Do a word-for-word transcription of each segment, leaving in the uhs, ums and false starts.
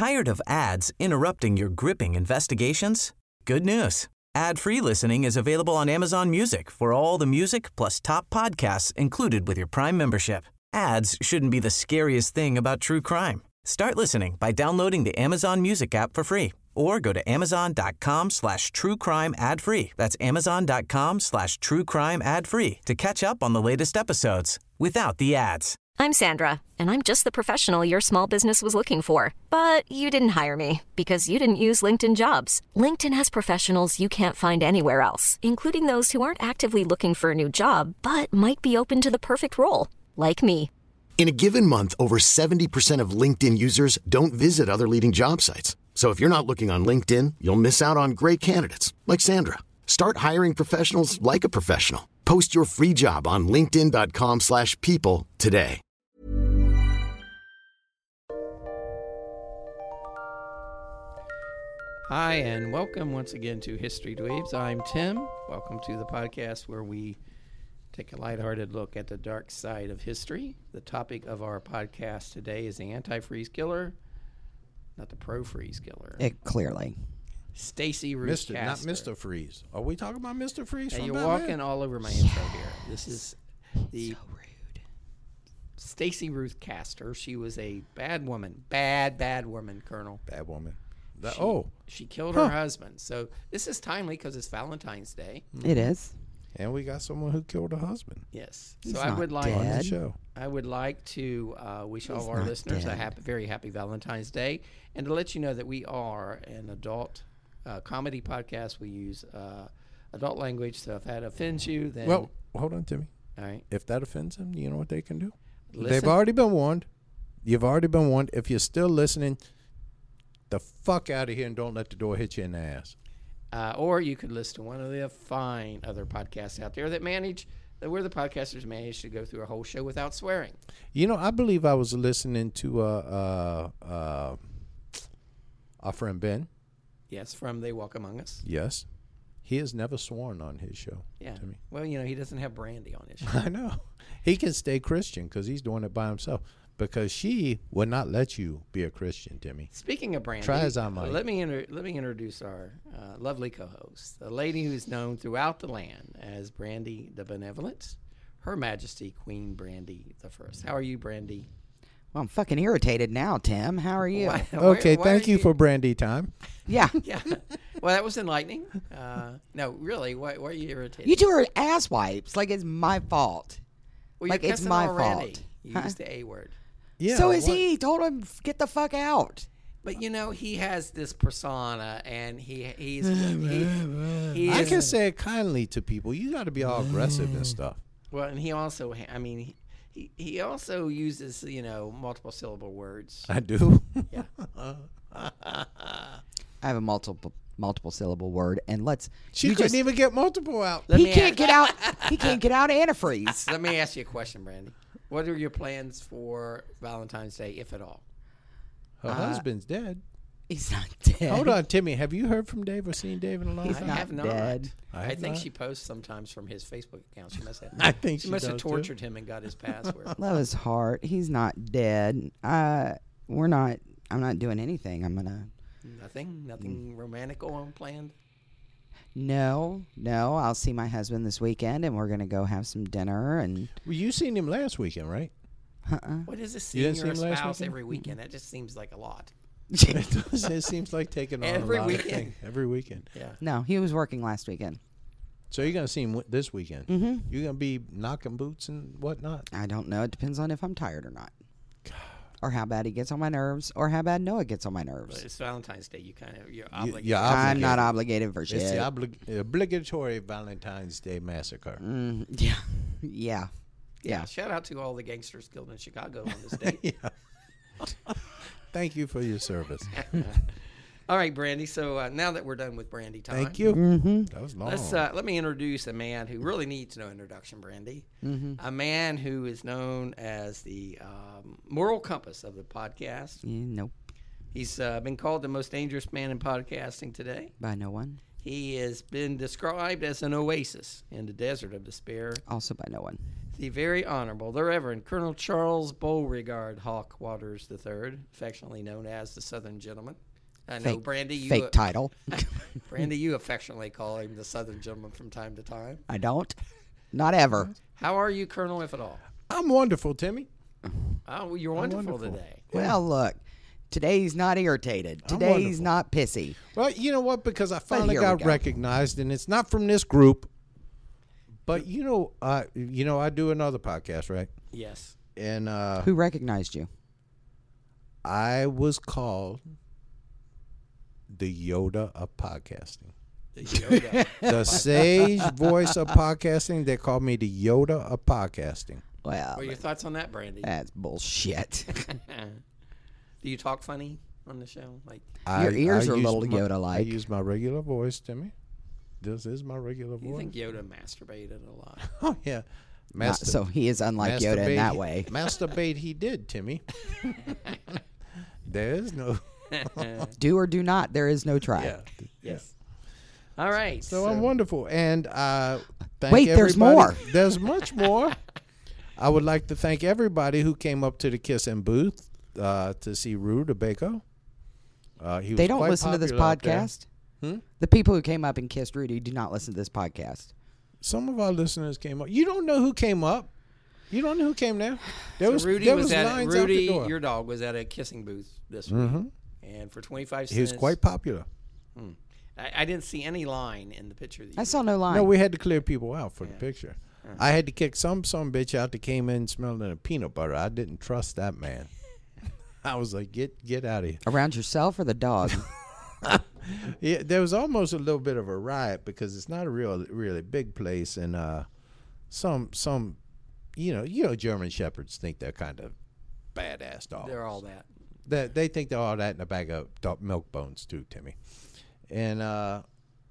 Tired of ads interrupting your gripping investigations? Good news. Ad-free listening is available on Amazon Music for all the music plus top podcasts included with your Prime membership. Ads shouldn't be the scariest thing about true crime. Start listening by downloading the Amazon Music app for free or go to amazon.com slash true crime ad free. That's amazon.com slash true crime ad free to catch up on the latest episodes without the ads. I'm Sandra, and I'm just the professional your small business was looking for. But you didn't hire me because you didn't use LinkedIn Jobs. LinkedIn has professionals you can't find anywhere else, including those who aren't actively looking for a new job, but might be open to the perfect role, like me. In a given month, over seventy percent of LinkedIn users don't visit other leading job sites. So if you're not looking on LinkedIn, you'll miss out on great candidates like Sandra. Start hiring professionals like a professional. Post your free job on linkedin.com slash people today. Hi, and welcome once again to History Dweebs. I'm Tim. Welcome to the podcast where we take a lighthearted look at the dark side of history. The topic of our podcast today is the antifreeze killer, not the pro-freeze killer. It clearly. Stacey Ruth Mister Not Castor. Mister Freeze. Are we talking about Mister Freeze? Now, from you're Batman? walking all over my intro here. This is the So rude. Stacey Ruth Castor. She was a bad woman. Bad, bad woman, Colonel. Bad woman. That, She- oh, She killed Huh. her husband. So this is timely because it's Valentine's Day. It is. and we got someone who killed her husband Yes. He's so I not would like on the dead. show. I would like to uh, wish all He's of our not listeners a dead. happy, very happy Valentine's Day, and to let you know that we are an adult uh, comedy podcast. We use uh, adult language, so if that offends you, then Well, hold on, Timmy. all right. If that offends them, you know what they can do? Listen, They've already been warned. You've already been warned. If you're still listening, the fuck out of here and don't let the door hit you in the ass. uh, or you could listen to one of the fine other podcasts out there that manage that where the podcasters manage to go through a whole show without swearing. You know, I believe I was listening to uh, uh, uh, our friend Ben. Yes, from They Walk Among Us. Yes. He has never sworn on his show. Yeah. Timmy. Well, you know, he doesn't have Brandy on his show. I know. He can stay Christian because he's doing it by himself. Because she would not let you be a Christian, Timmy. Speaking of Brandy, Try as I uh, might. let me inter- let me introduce our uh, lovely co-host, the lady who's known throughout the land as Brandy the Benevolent, Her Majesty Queen Brandy the First. How are you, Brandy? Well, I'm fucking irritated now, Tim. How are you? Why- why- Okay, why thank are you for brandy time. Yeah. Yeah. Well, that was enlightening. Uh, no, really, why, why are you irritated? You two are ass wipes. Like it's my fault. well, like, you're it's pissing my on Randy. fault. You Huh? used the A word. Yeah. so is what- he. Told him, get the fuck out. But you know, he has this persona, and he he's he, he I is, can say it kindly to people. You got to be all aggressive and stuff. well, and he also, ha- I mean, he, he he also uses you know multiple syllable words. I do. Yeah. I have a multiple multiple syllable word, and let's. She you couldn't just, even get multiple out. Let He me can't ask- get out. He can't get out antifreeze. Let me ask you a question, Brandy. What are your plans for Valentine's Day, if at all? Her husband's dead. He's not dead. Hold on, Timmy. Have you heard from Dave or seen Dave in a long He's I time? not have not. dead. I I, have think not. she posts sometimes from his Facebook account. She must have. I think she she must have does, too. tortured him and got his password. Love his heart. He's not dead. Uh, we're not. I'm not doing anything. I'm gonna. Nothing, nothing romantic on planned. No, no. I'll see my husband this weekend, and we're gonna go have some dinner. And Well, you seen him last weekend, right? uh-uh. What is this You seeing didn't your see him last spouse weekend? every weekend? That just seems like a lot. It does. It seems like taking on Every a lot weekend. of things. Every weekend. Yeah. no, he was working last weekend. So you're gonna see him w- this weekend. Mm-hmm. You're gonna be knocking boots and whatnot. I don't know. It depends on if I'm tired or not, or how bad he gets on my nerves, or how bad Noah gets on my But nerves. it's Valentine's Day. You kind of you're You- obligated. you're I'm not obligated. obligated for It's shit. the oblig- obligatory Valentine's Day massacre. Mm, yeah, yeah, yeah. Shout out to all the gangsters killed in Chicago on this day. Yeah. Thank you for your service. All right, Brandy. So uh, now that we're done with Brandy time, Thank you. Mm-hmm. That was long. Let's uh, let me introduce a man who really needs no introduction, Brandy. Mm-hmm. A man who is known as the um, moral compass of the podcast. Yeah, nope. He's uh, been called the most dangerous man in podcasting today. By no one. He has been described as an oasis in the desert of despair. Also by no one. The Very Honorable, the Reverend Colonel Charles Beauregard Hawk Waters the third, affectionately known as the Southern Gentleman. I know, Fake, Brandy, you fake uh, title. Brandy, you affectionately call him the Southern Gentleman from time to time. I don't. Not ever. How are you, Colonel, if at all? I'm wonderful, Timmy. Oh, you're wonderful, wonderful. today. Well, look. Today's not irritated. I'm Today's wonderful. not pissy. Well, you know what? Because I finally here we got go. recognized, and it's not from this group. But you know, uh, you know, I do another podcast, right? Yes. And uh, Who recognized you? I was called the Yoda of podcasting. The Yoda. The sage voice of podcasting. They call me the Yoda of podcasting. Well, What are your thoughts on that, Brandy? that's bullshit. Do you talk funny on the show? Like, I, Your ears I are a use little my- I Yoda-like. use my regular voice, Timmy. This is my regular do you voice. think Yoda masturbated a lot? Oh yeah, Not- Master, so he is unlike Yoda in masturbate- that way. Masturbate, he did, Timmy. There is no. Do or do not. There is no try. Yeah. Yes. All right. So, I'm wonderful, and uh, thank Wait, there's everybody- more. There's much more. I would like to thank everybody who came up to the Kissing booth uh, to see Rutabaga. Uh, he They was don't quite listen to this popular up there. podcast. Hmm? The people who came up and kissed Rudy do not listen to this podcast. Some of our listeners came up. You don't know who came up. You don't know who came there. There So was Rudy there was, was at lines Rudy, out the door. your dog was at a kissing booth this week, Mhm. and for twenty-five cents, He was quite popular. I, I didn't see any line in the picture. That you I saw no line. No, we had to clear people out for the Yeah. picture. I had to kick some some bitch out that came in smelling of peanut butter. I didn't trust that man. I was like, get get out of here. Around yourself or the dog? Yeah, there was almost a little bit of a riot because it's not a real really big place, and uh, some some, you know, you know, German shepherds think they're kind of badass dogs. They're all that. They, they think they're all that in a bag of dog milk bones too, Timmy. And uh,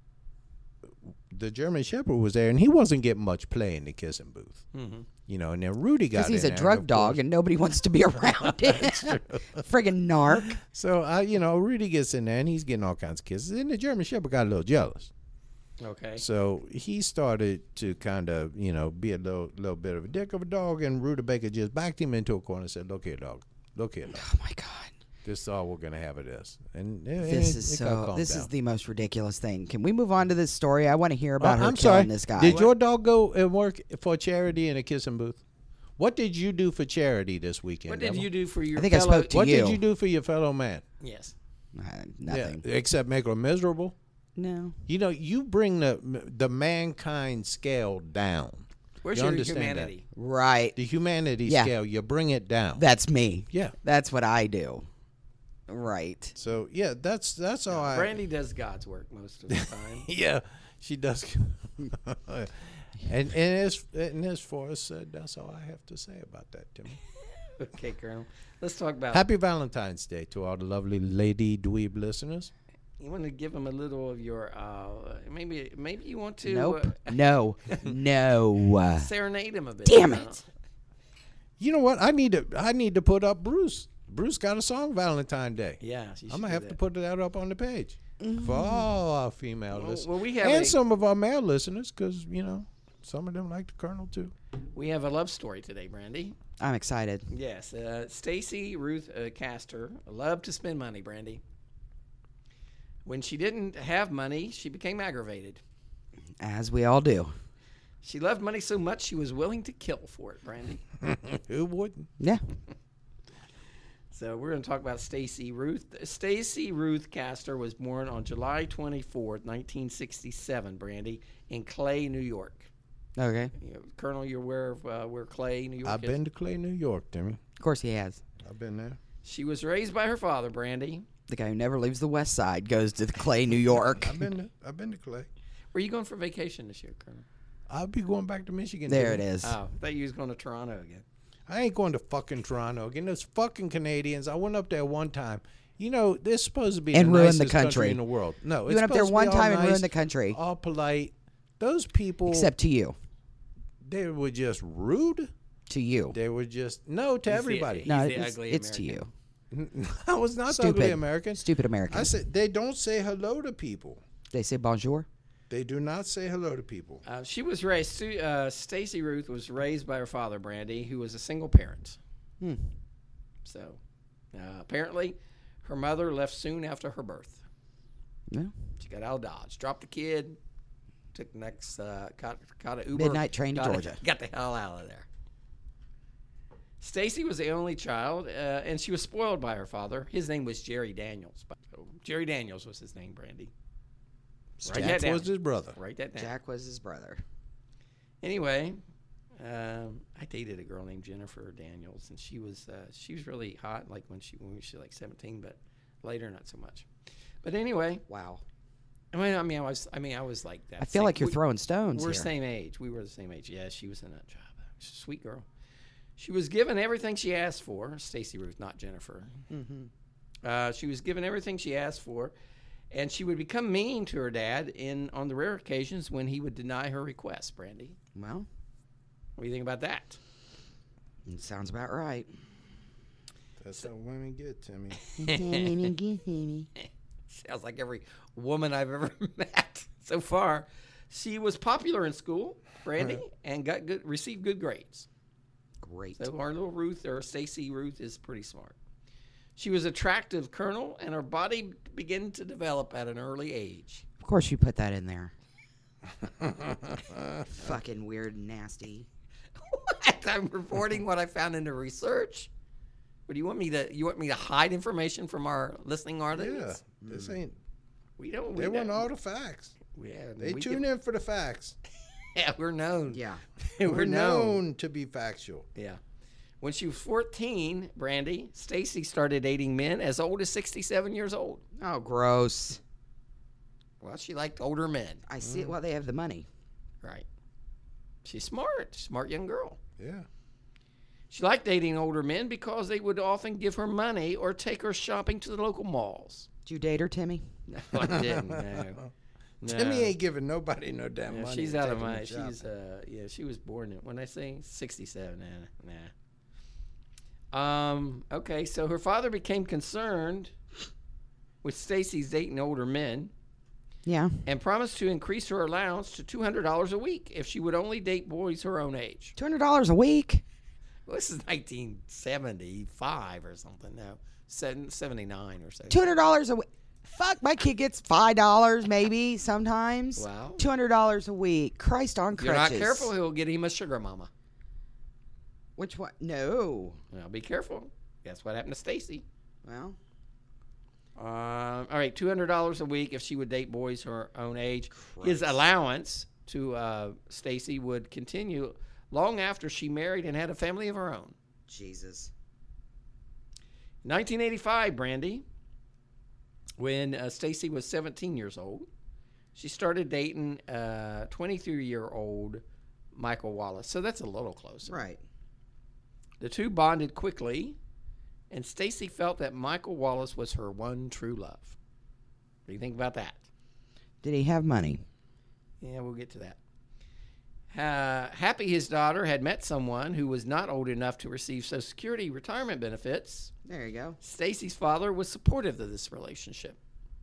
the German shepherd was there, and he wasn't getting much play in the kissing booth. Mm-hmm. You know, and then Rudy got Because he's in a there, drug of dog course. and nobody wants to be around it. Friggin' narc. So, uh, you know, Rudy gets in there, and he's getting all kinds of kisses. And the German shepherd got a little jealous. Okay. So he started to kind of, you know, be a little little bit of a dick of a dog, and Rutabaga just backed him into a corner and said, look here, dog. Look here, dog. Oh my God. This is all we're going to have of this. And, and This it, is it got so. calmed This is down. the most ridiculous thing. Can we move on to this story? I want to hear about Uh, her I'm killing sorry. this guy. Did your dog go and work for charity in a kissing booth? What did you do for charity this weekend? What did Devil? you do for your I think I fellow? spoke to What you. did you do for your fellow man? Yes. Uh, nothing. Yeah, except make her miserable. No. You know, you bring the the mankind scale down. Where's You your understand that? humanity? Right. The humanity Yeah. scale, you bring it down. That's me. yeah. That's what I do. Right. So yeah, that's that's all I. Brandy does God's work most of the time. Yeah, she does. and and as and as far as said, that's all I have to say about that, Timmy. Okay, Colonel. Let's talk about. Happy Valentine's Day to all the lovely lady dweeb listeners. You want to give them a little of your. Uh, maybe maybe you want to. Nope. Uh, No. No. serenade him a bit. Damn Colonel. it. You know what? I need to I need to put up Bruce. Bruce got a song Valentine's Day. Yeah, you should I'm gonna do have that. to put that up on the page for all our female Well, listeners well, we have and a- some of our male listeners, because you know some of them like the Colonel too. We have a love story today, Brandy. I'm excited. Yes, uh, Stacy Ruth uh, Castor loved to spend money, Brandy. When she didn't have money, she became aggravated. As we all do. She loved money so much she was willing to kill for it, Brandy. Who wouldn't? Yeah. So we're going to talk about Stacy Ruth. Stacy Ruth Castor was born on July twenty-fourth, nineteen sixty-seven, Brandy, in Clay, New York. Okay. You know, Colonel, you're aware of uh, where Clay, New York I've is? been to Clay, New York, Timmy. Of course he has. I've been there. She was raised by her father, Brandy. The guy who never leaves the West Side goes to the Clay, New York. I've been to, I've been to Clay. Where are you going for vacation this year, Colonel? I'll be going back to Michigan. There it Timmy. is. Oh, I thought you was going to Toronto again. I ain't going to fucking Toronto again. Those fucking Canadians. I went up there one time. You know, they're supposed to be And the ruin the nicest country. in the world. No, You it's went up there supposed to one be all time and ruined nice, the country. all polite. Those people, Except to you. they were just rude. To you. They were just no to He's the- everybody. He's No, the it's, ugly it's to you. American. I was not the Stupid. ugly American. Stupid American. I said they don't say hello to people. They say bonjour. They do not say hello to people. Uh, she was raised, uh, Stacy Ruth was raised by her father, Brandy, who was a single parent. Hmm. So, uh, apparently, her mother left soon after her birth. Yeah. She got out of Dodge, dropped the kid, took the next, uh, caught, caught an Uber. Midnight train to got, Georgia. Got the hell out of there. Stacy was the only child, uh, and she was spoiled by her father. His name was Jerry Daniels. So Jerry Daniels was his name, Brandy. Write that Jack down. was his brother. Write that down. Jack was his brother. Anyway, um, I dated a girl named Jennifer Daniels, and she was uh, she was really hot, like when she when she was like seventeen, but later not so much. But anyway, Wow. I mean, I mean, I was I mean, I was like that. I feel same- like you're we- throwing stones We're here. same age. We were the same age. Yeah, she was a nut job. She's a sweet girl. She was given everything she asked for. Stacy Ruth, not Jennifer. Mm-hmm. Uh, she was given everything she asked for, and she would become mean to her dad in on the rare occasions when he would deny her requests. Brandy, Well, what do you think about that? it sounds about right. That's how women get, Timmy. Sounds like every woman I've ever met so far. She was popular in school, Brandy, and got good, received good grades. Great. So our little Ruth, or Stacy Ruth, is pretty smart. She was attractive colonel, and her body began to develop at an early age. Of course you put that in there. Fucking weird and nasty. What? I'm reporting what I found in the research. What do you want me to? You want me to hide information from our listening Yeah, audience? this ain't. We don't. We They want don't- all the facts. Yeah, They we tune can- in for the facts. Yeah, we're known. Yeah. we're, We're known. known to be factual. Yeah. When she was fourteen, Brandy, Stacy started dating men as old as sixty-seven years old. Oh, gross. Well, she liked older men. I see it. Well, they have the money. Right. She's smart. Smart young girl. Yeah. She liked dating older men because they would often give her money or take her shopping to the local malls. Did you date her, Timmy? No, I didn't. No. No. Timmy ain't giving nobody no damn Yeah, money. she's to out take of him to my. shopping. She's uh yeah. She was born in when I say sixty-seven. Nah, nah. Um. Okay. So her father became concerned with Stacy's dating older men Yeah. and promised to increase her allowance to two hundred dollars a week if she would only date boys her own age. two hundred dollars a week? Well, this is nineteen seventy-five or something. No, seventy-nine or so. two hundred dollars a week. Fuck, my kid gets five dollars maybe sometimes. Wow. two hundred dollars a week. Christ on If you're crutches. not careful, he'll get him a sugar mama. Which one? No. Well, be careful. That's what happened to Stacy. Well, Um, all right, two hundred dollars a week if she would date boys her own age. His allowance to uh, Stacy would continue long after she married and had a family of her own. Jesus. nineteen eighty-five, Brandy, when uh, Stacy was seventeen years old, she started dating uh, twenty-three-year-old Michael Wallace. So that's a little closer. Right. The two bonded quickly, and Stacy felt that Michael Wallace was her one true love. What do you think about that? Did he have money? Yeah, we'll get to that. Uh, Happy, his daughter, had met someone who was not old enough to receive Social Security retirement benefits. There you go. Stacy's father was supportive of this relationship.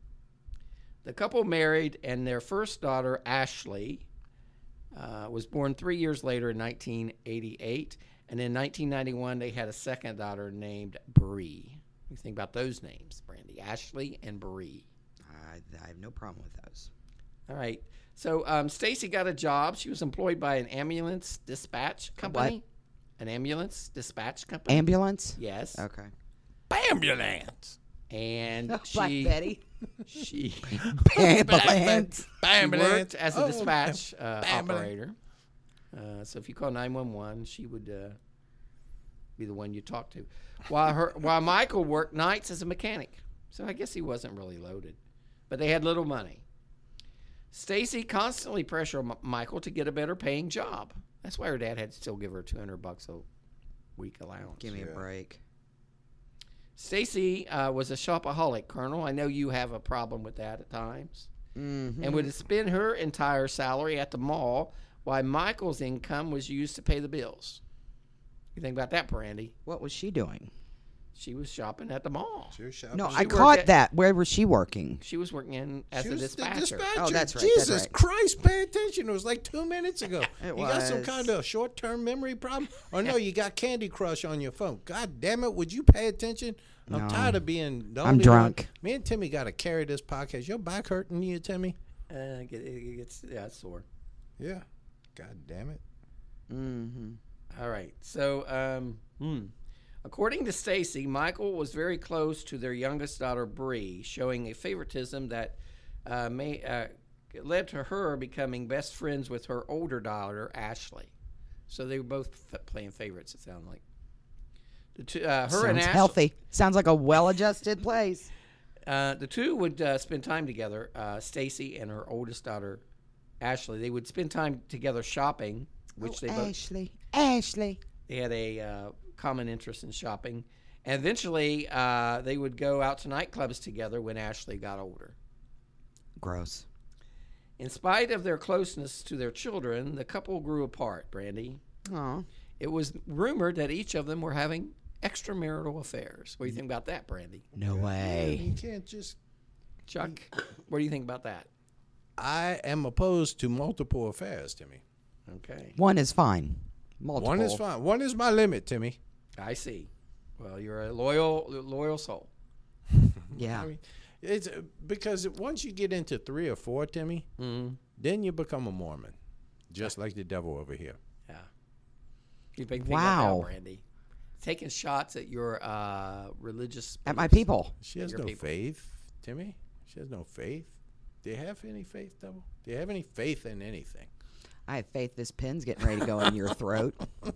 The couple married, and their first daughter, Ashley, uh, was born three years later in nineteen eighty-eight. And in nineteen ninety-one, they had a second daughter named Bree. What do you think about those names, Brandy? Ashley and Bree. I, I have no problem with those. All right. So um, Stacy got a job. She was employed by an ambulance dispatch company. An ambulance dispatch company. Ambulance? Yes. Okay. Ambulance. And Black she Betty. she Ambulance. she worked as a Oh, dispatch uh, ambulance. operator. Uh, so if you call nine one one, she would uh, be the one you talk to. While her while Michael worked nights as a mechanic. So I guess he wasn't really loaded, but they had little money. Stacy constantly pressured M- Michael to get a better paying job. That's why her dad had to still give her two hundred bucks a week allowance. Give me Yeah. a break. Stacy uh, was a shopaholic, Colonel. I know you have a problem with that at times. Mm-hmm. And would spend her entire salary at the mall while Michael's income was used to pay the bills. You think about that, Brandy? What was she doing? She was shopping at the mall. She was shopping. No, She I worked caught at- that. Where was she working? She was working in as She a was the dispatcher. dispatcher. Oh, that's right, that's Jesus right. Christ, pay attention. It was like two minutes ago. It you got some was. kind of short-term memory problem? Or no, you got Candy Crush on your phone. God damn it, would you pay attention? I'm No. tired of being the I'm only drunk. one. Me and Timmy got to carry this podcast. Your back hurting you, Timmy? Uh, it, it gets yeah, it's sore. Yeah. God damn it. Mm-hmm. All right. So, um, hmm. according to Stacy, Michael was very close to their youngest daughter, Bree, showing a favoritism that uh, may uh, led to her becoming best friends with her older daughter, Ashley. So they were both f- playing favorites. It sounded like. The two, uh, her Sounds and Ashley, healthy. Sounds like a well-adjusted place. Uh, the two would uh, spend time together. Uh, Stacy and her oldest daughter, Ashley. They would spend time together shopping, which oh, they both. Ashley. Ashley. They had a uh, common interest in shopping. And eventually, uh, they would go out to nightclubs together when Ashley got older. Gross. In spite of their closeness to their children, the couple grew apart, Brandy. Aw. It was rumored that each of them were having extramarital affairs. What do you think about that, Brandy? No You way. can't just... Chuck, what do you think about that? I am opposed to multiple affairs, Timmy. Okay. One is fine. Multiple. One is fine. One is my limit, Timmy. I see. Well, you're a loyal, loyal soul. Yeah. I mean, it's uh, because once you get into three or four, Timmy, Mm-hmm. then you become a Mormon, just like the devil over here. Yeah. You think think Wow. about that, Randy. Taking shots at your uh, religious At my beliefs. people. She has Your no people. faith, Timmy. She has no faith. Do you have any faith, devil? Do you have any faith in anything? I have faith this pin's getting ready to go in your throat.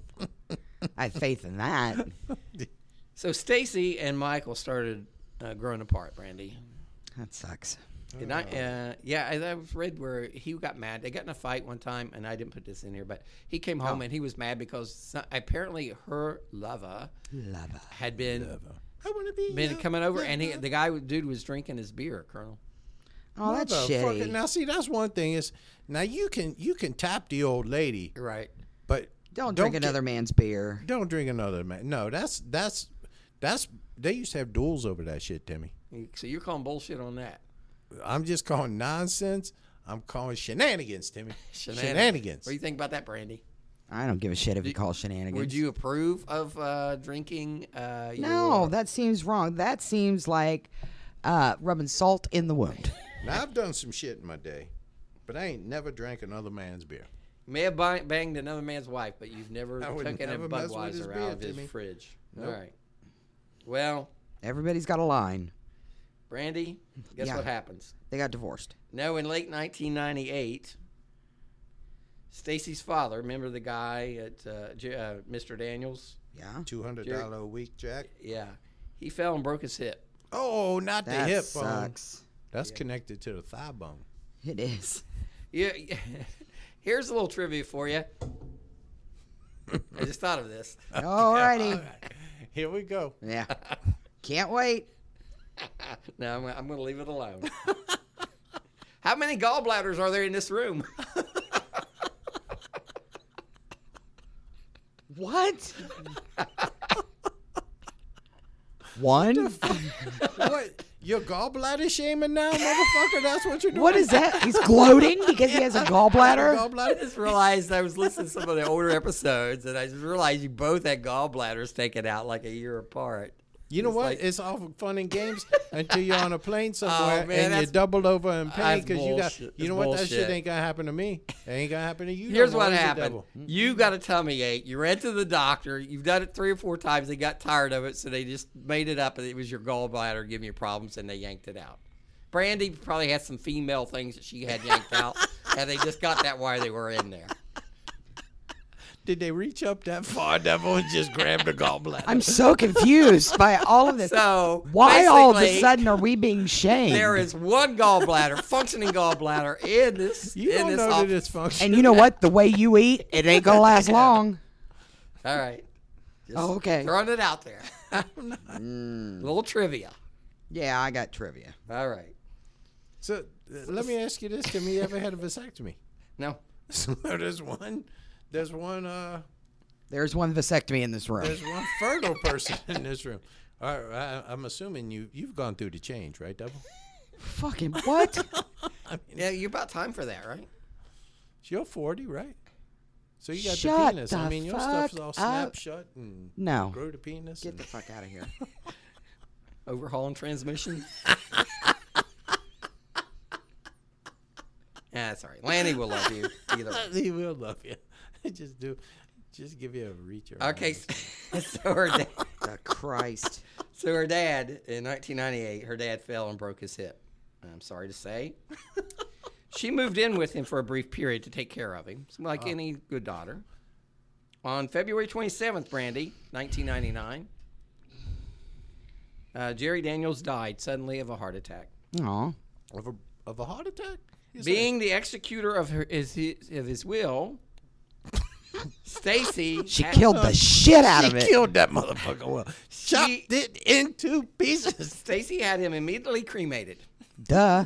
I have faith in that. So Stacy and Michael started uh, growing apart, Brandy. That sucks. Did I, uh, yeah, I, I read where he got mad. They got in a fight one time, and I didn't put this in here, but he came home Oh. and he was mad because some, apparently her lover Lover. had been I want to be. been your coming over, and he lover. the guy dude was drinking his beer, Colonel. Oh, that's Motherfucker. shitty. Now, see, that's one thing is now you can you can tap the old lady, Right. but Don't drink get- another man's beer. Don't drink another man. No, that's that's that's. They used to have duels over that shit, Timmy. So you're calling bullshit on that? I'm just calling nonsense. I'm calling shenanigans, Timmy. Shenanigans. Shenanigans. What do you think about that, Brandy? I don't give a shit if you call shenanigans. Would you approve of uh, drinking? Uh, No, your- that seems wrong. That seems like uh, rubbing salt in the wound. Now I've done some shit in my day, but I ain't never drank another man's beer. You may have bang- banged another man's wife, but you've never I would taken never a mess with his Budweiser beer, out of his Timmy. fridge. Nope. All right. Well, Everybody's got a line. Brandy, guess Yeah. what happens? They got divorced. No, in late nineteen ninety-eight, Stacy's father, remember the guy at uh, J- uh, Mister Daniels? Yeah. Two hundred dollar a week, Jack. Yeah. He fell and broke his hip. Oh, not That the hip bone. sucks. That's connected to the thigh bone. It is. Yeah. Here's a little trivia for you. I just thought of this. Alrighty. Here we go. Yeah. Can't wait. No, I'm, I'm going to leave it alone. How many gallbladders are there in this room? What? One? What? Your gallbladder shaming now, motherfucker? That's what you're doing? What is that? He's gloating because he has a gallbladder? I Gallbladder? just realized I was listening to some of the older episodes, and I just realized you both had gallbladders taken out like a year apart. You know It's what? like- It's all fun and games until you're on a plane somewhere man, and you're that's- doubled over in pain that's because you got. bullshit. You That's know what? That bullshit. shit ain't gonna happen to me. It ain't gonna happen to you. no Here's more. what He's the happened. devil. You got a tummy ache. You ran to the doctor. You've done it three or four times. They got tired of it, so they just made it up. And it was your gallbladder giving you problems, and they yanked it out. Brandy probably had some female things that she had yanked out, and they just got that while they were in there. Did they reach up that far, devil, and just grab the gallbladder? I'm so confused by all of this. So Why all of a basically, sudden are we being shamed? there is one gallbladder, functioning gallbladder in this. You in don't this know that office. it's functional. And you know what? The way you eat, it ain't gonna last long. All right. Just Oh, okay. Throwing it out there. Little trivia. Yeah, I got trivia. All right. So uh, let me ask you this: Tim, you ever had a vasectomy? No. So there's one. There's one. Uh, There's one vasectomy in this room. there's one fertile person in this room. All right, I, I'm assuming you you've gone through the change, right, Devil? Fucking what? Yeah, you're about time for that, right? You're forty, right? So you got Shut the penis. I the mean, your stuff's all fuck snap up. shut and No. grow the penis. Get and the fuck out of here. Overhauling transmission. Yeah, sorry. Lanny will love you either way. he will love you. just do, just give you a reach around. Okay, so, so her dad, The Christ. so her dad in nineteen ninety-eight, her dad fell and broke his hip. I'm sorry to say. She moved in with him for a brief period to take care of him, like any good daughter. On February twenty-seventh, Brandy, nineteen ninety-nine, uh, Jerry Daniels died suddenly of a heart attack. Aw. of a of a heart attack. You Being the executor of her is his, of his will, Stacy She had- killed the shit out say? of She it. killed that motherfucker. Well, chopped She- it into pieces. Stacy had him immediately cremated. Duh.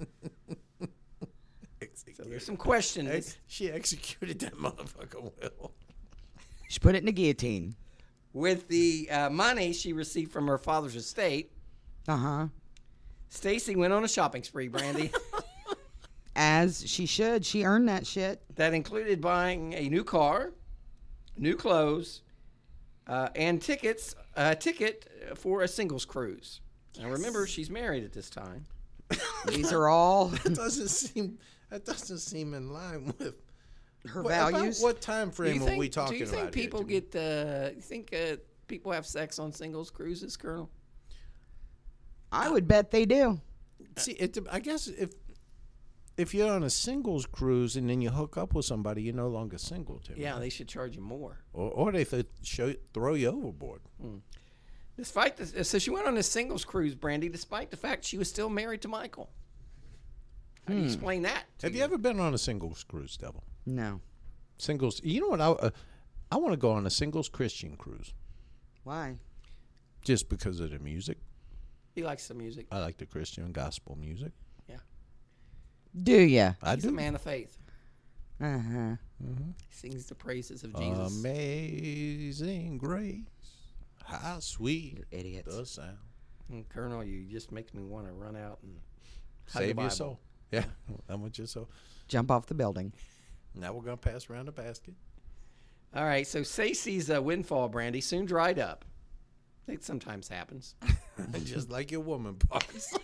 So there's some questions. Ex- she executed that motherfucker well. She put it in the guillotine. With the uh, money she received from her father's estate, Uh huh. Stacy went on a shopping spree, Brandy, As she should. She earned that shit. that included buying a new car, new clothes, uh, and tickets, a ticket for a singles cruise. Now remember, she's married at this time. These are all That doesn't seem. That doesn't seem in line with her what, about values. what time Do frame you are think, we talking do you think about? here, people Jimmy? get? Uh, you think uh, people have sex on singles cruises, Colonel? I would bet they do. See, it, I guess if if you're on a singles cruise and then you hook up with somebody, you're no longer single, Tim. Yeah, they should charge you more. Or, or they th- show, throw you overboard. Despite this, so she went on a singles cruise, Brandy, despite the fact she was still married to Michael. How do you explain that? to Have you ever been on a singles cruise, Devil? No. Singles. You know what? I uh, I want to go on a singles Christian cruise Why? just because of the music. He likes the music. I like the Christian gospel music. Yeah, Do ya? I he's do. a man of faith. Uh huh. He sings the praises of Jesus. Amazing grace, how sweet You're idiots. the sound. And Colonel, you just makes me want to run out and hug the Save your Bible. soul. Yeah, I want your soul. Jump off the building. Now we're gonna pass around the basket. All right, so Stacy's uh, windfall, Brandy, soon dried up. It sometimes happens. Just like your woman parts.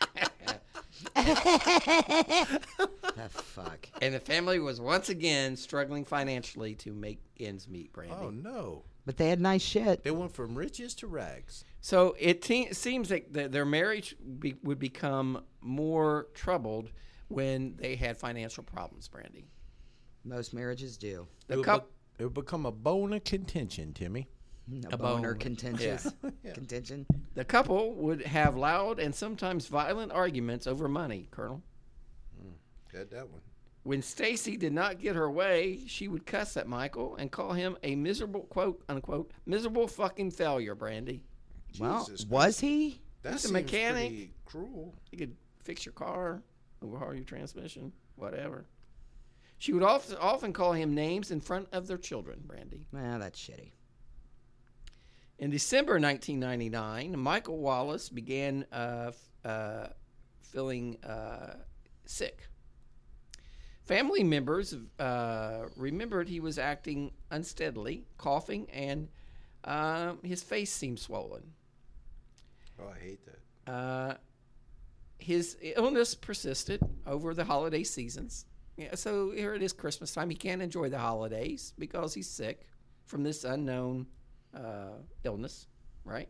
The fuck. And the family was once again struggling financially to make ends meet, Brandy. Oh no! But they had nice shit. They went from riches to rags. So it te- seems like the, their marriage be- would become more troubled when they had financial problems, Brandy. Most marriages do. It The would, coup- be- it would become a bone of contention, Timmy. A, A boner bone. contentious. Yeah. Contention. The couple would have loud and sometimes violent arguments over money, Colonel. Got that one. When Stacy did not get her way, she would cuss at Michael and call him a miserable, quote, unquote, miserable fucking failure, Brandy. Well, Jesus was he? That He's a seems mechanic. pretty cruel. You could fix your car, overhaul your transmission, whatever. She would often, often call him names in front of their children, Brandy. Well, that's shitty. In December nineteen ninety-nine, Michael Wallace began uh, f- uh, feeling uh, sick. Family members uh, remembered he was acting unsteadily, coughing, and uh, his face seemed swollen. Oh, I hate that. Uh, his illness persisted over the holiday seasons. Yeah, so here it is, Christmas time. He can't enjoy the holidays because he's sick from this unknown uh, illness, right?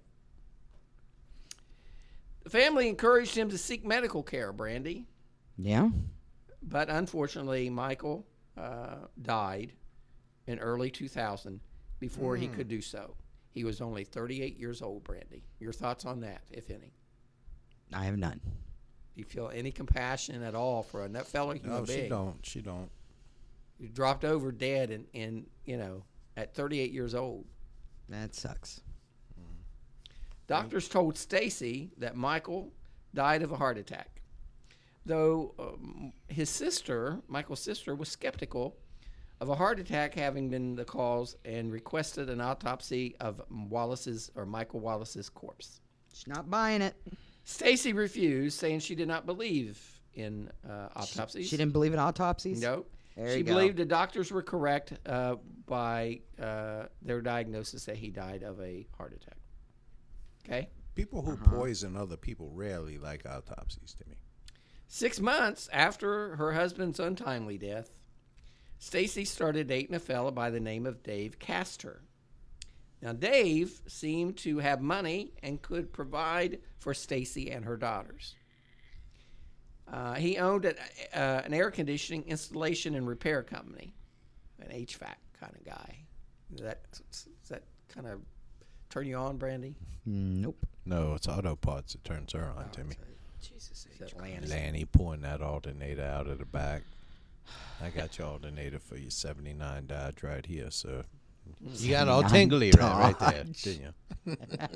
The family encouraged him to seek medical care, Brandy, Yeah. but unfortunately, Michael uh, died in early two thousand before he could do so. He was only thirty-eight years old, Brandy. Your thoughts on that, if any? I have none. Do you feel any compassion at all for a fellow human No, being she don't. She don't. who dropped over dead and, and, you know, at thirty-eight years old? That sucks. Doctors told Stacy that Michael died of a heart attack, though um, his sister, Michael's sister, was skeptical of a heart attack having been the cause and requested an autopsy of Wallace's or Michael Wallace's corpse. She's not buying it. Stacy refused, saying she did not believe in uh, autopsies. She, she didn't believe in autopsies? No. There she you go. believed the doctors were correct uh, by uh, their diagnosis that he died of a heart attack. Okay? People who Uh-huh. poison other people rarely like autopsies to me. Six months after her husband's untimely death, Stacy started dating a fellow by the name of Dave Castor. Now, Dave seemed to have money and could provide for Stacy and her daughters. Uh, he owned a, uh, an air conditioning installation and repair company, an H V A C kind of guy. Does that, does that kind of turn you on, Brandy? Nope. No, it's auto parts that turns her on, Timmy. Jesus, is that Lanny? Lanny pulling that alternator out of the back. I got your alternator for your seventy-nine Dodge right here, sir. You got all tingly right, right there, didn't you?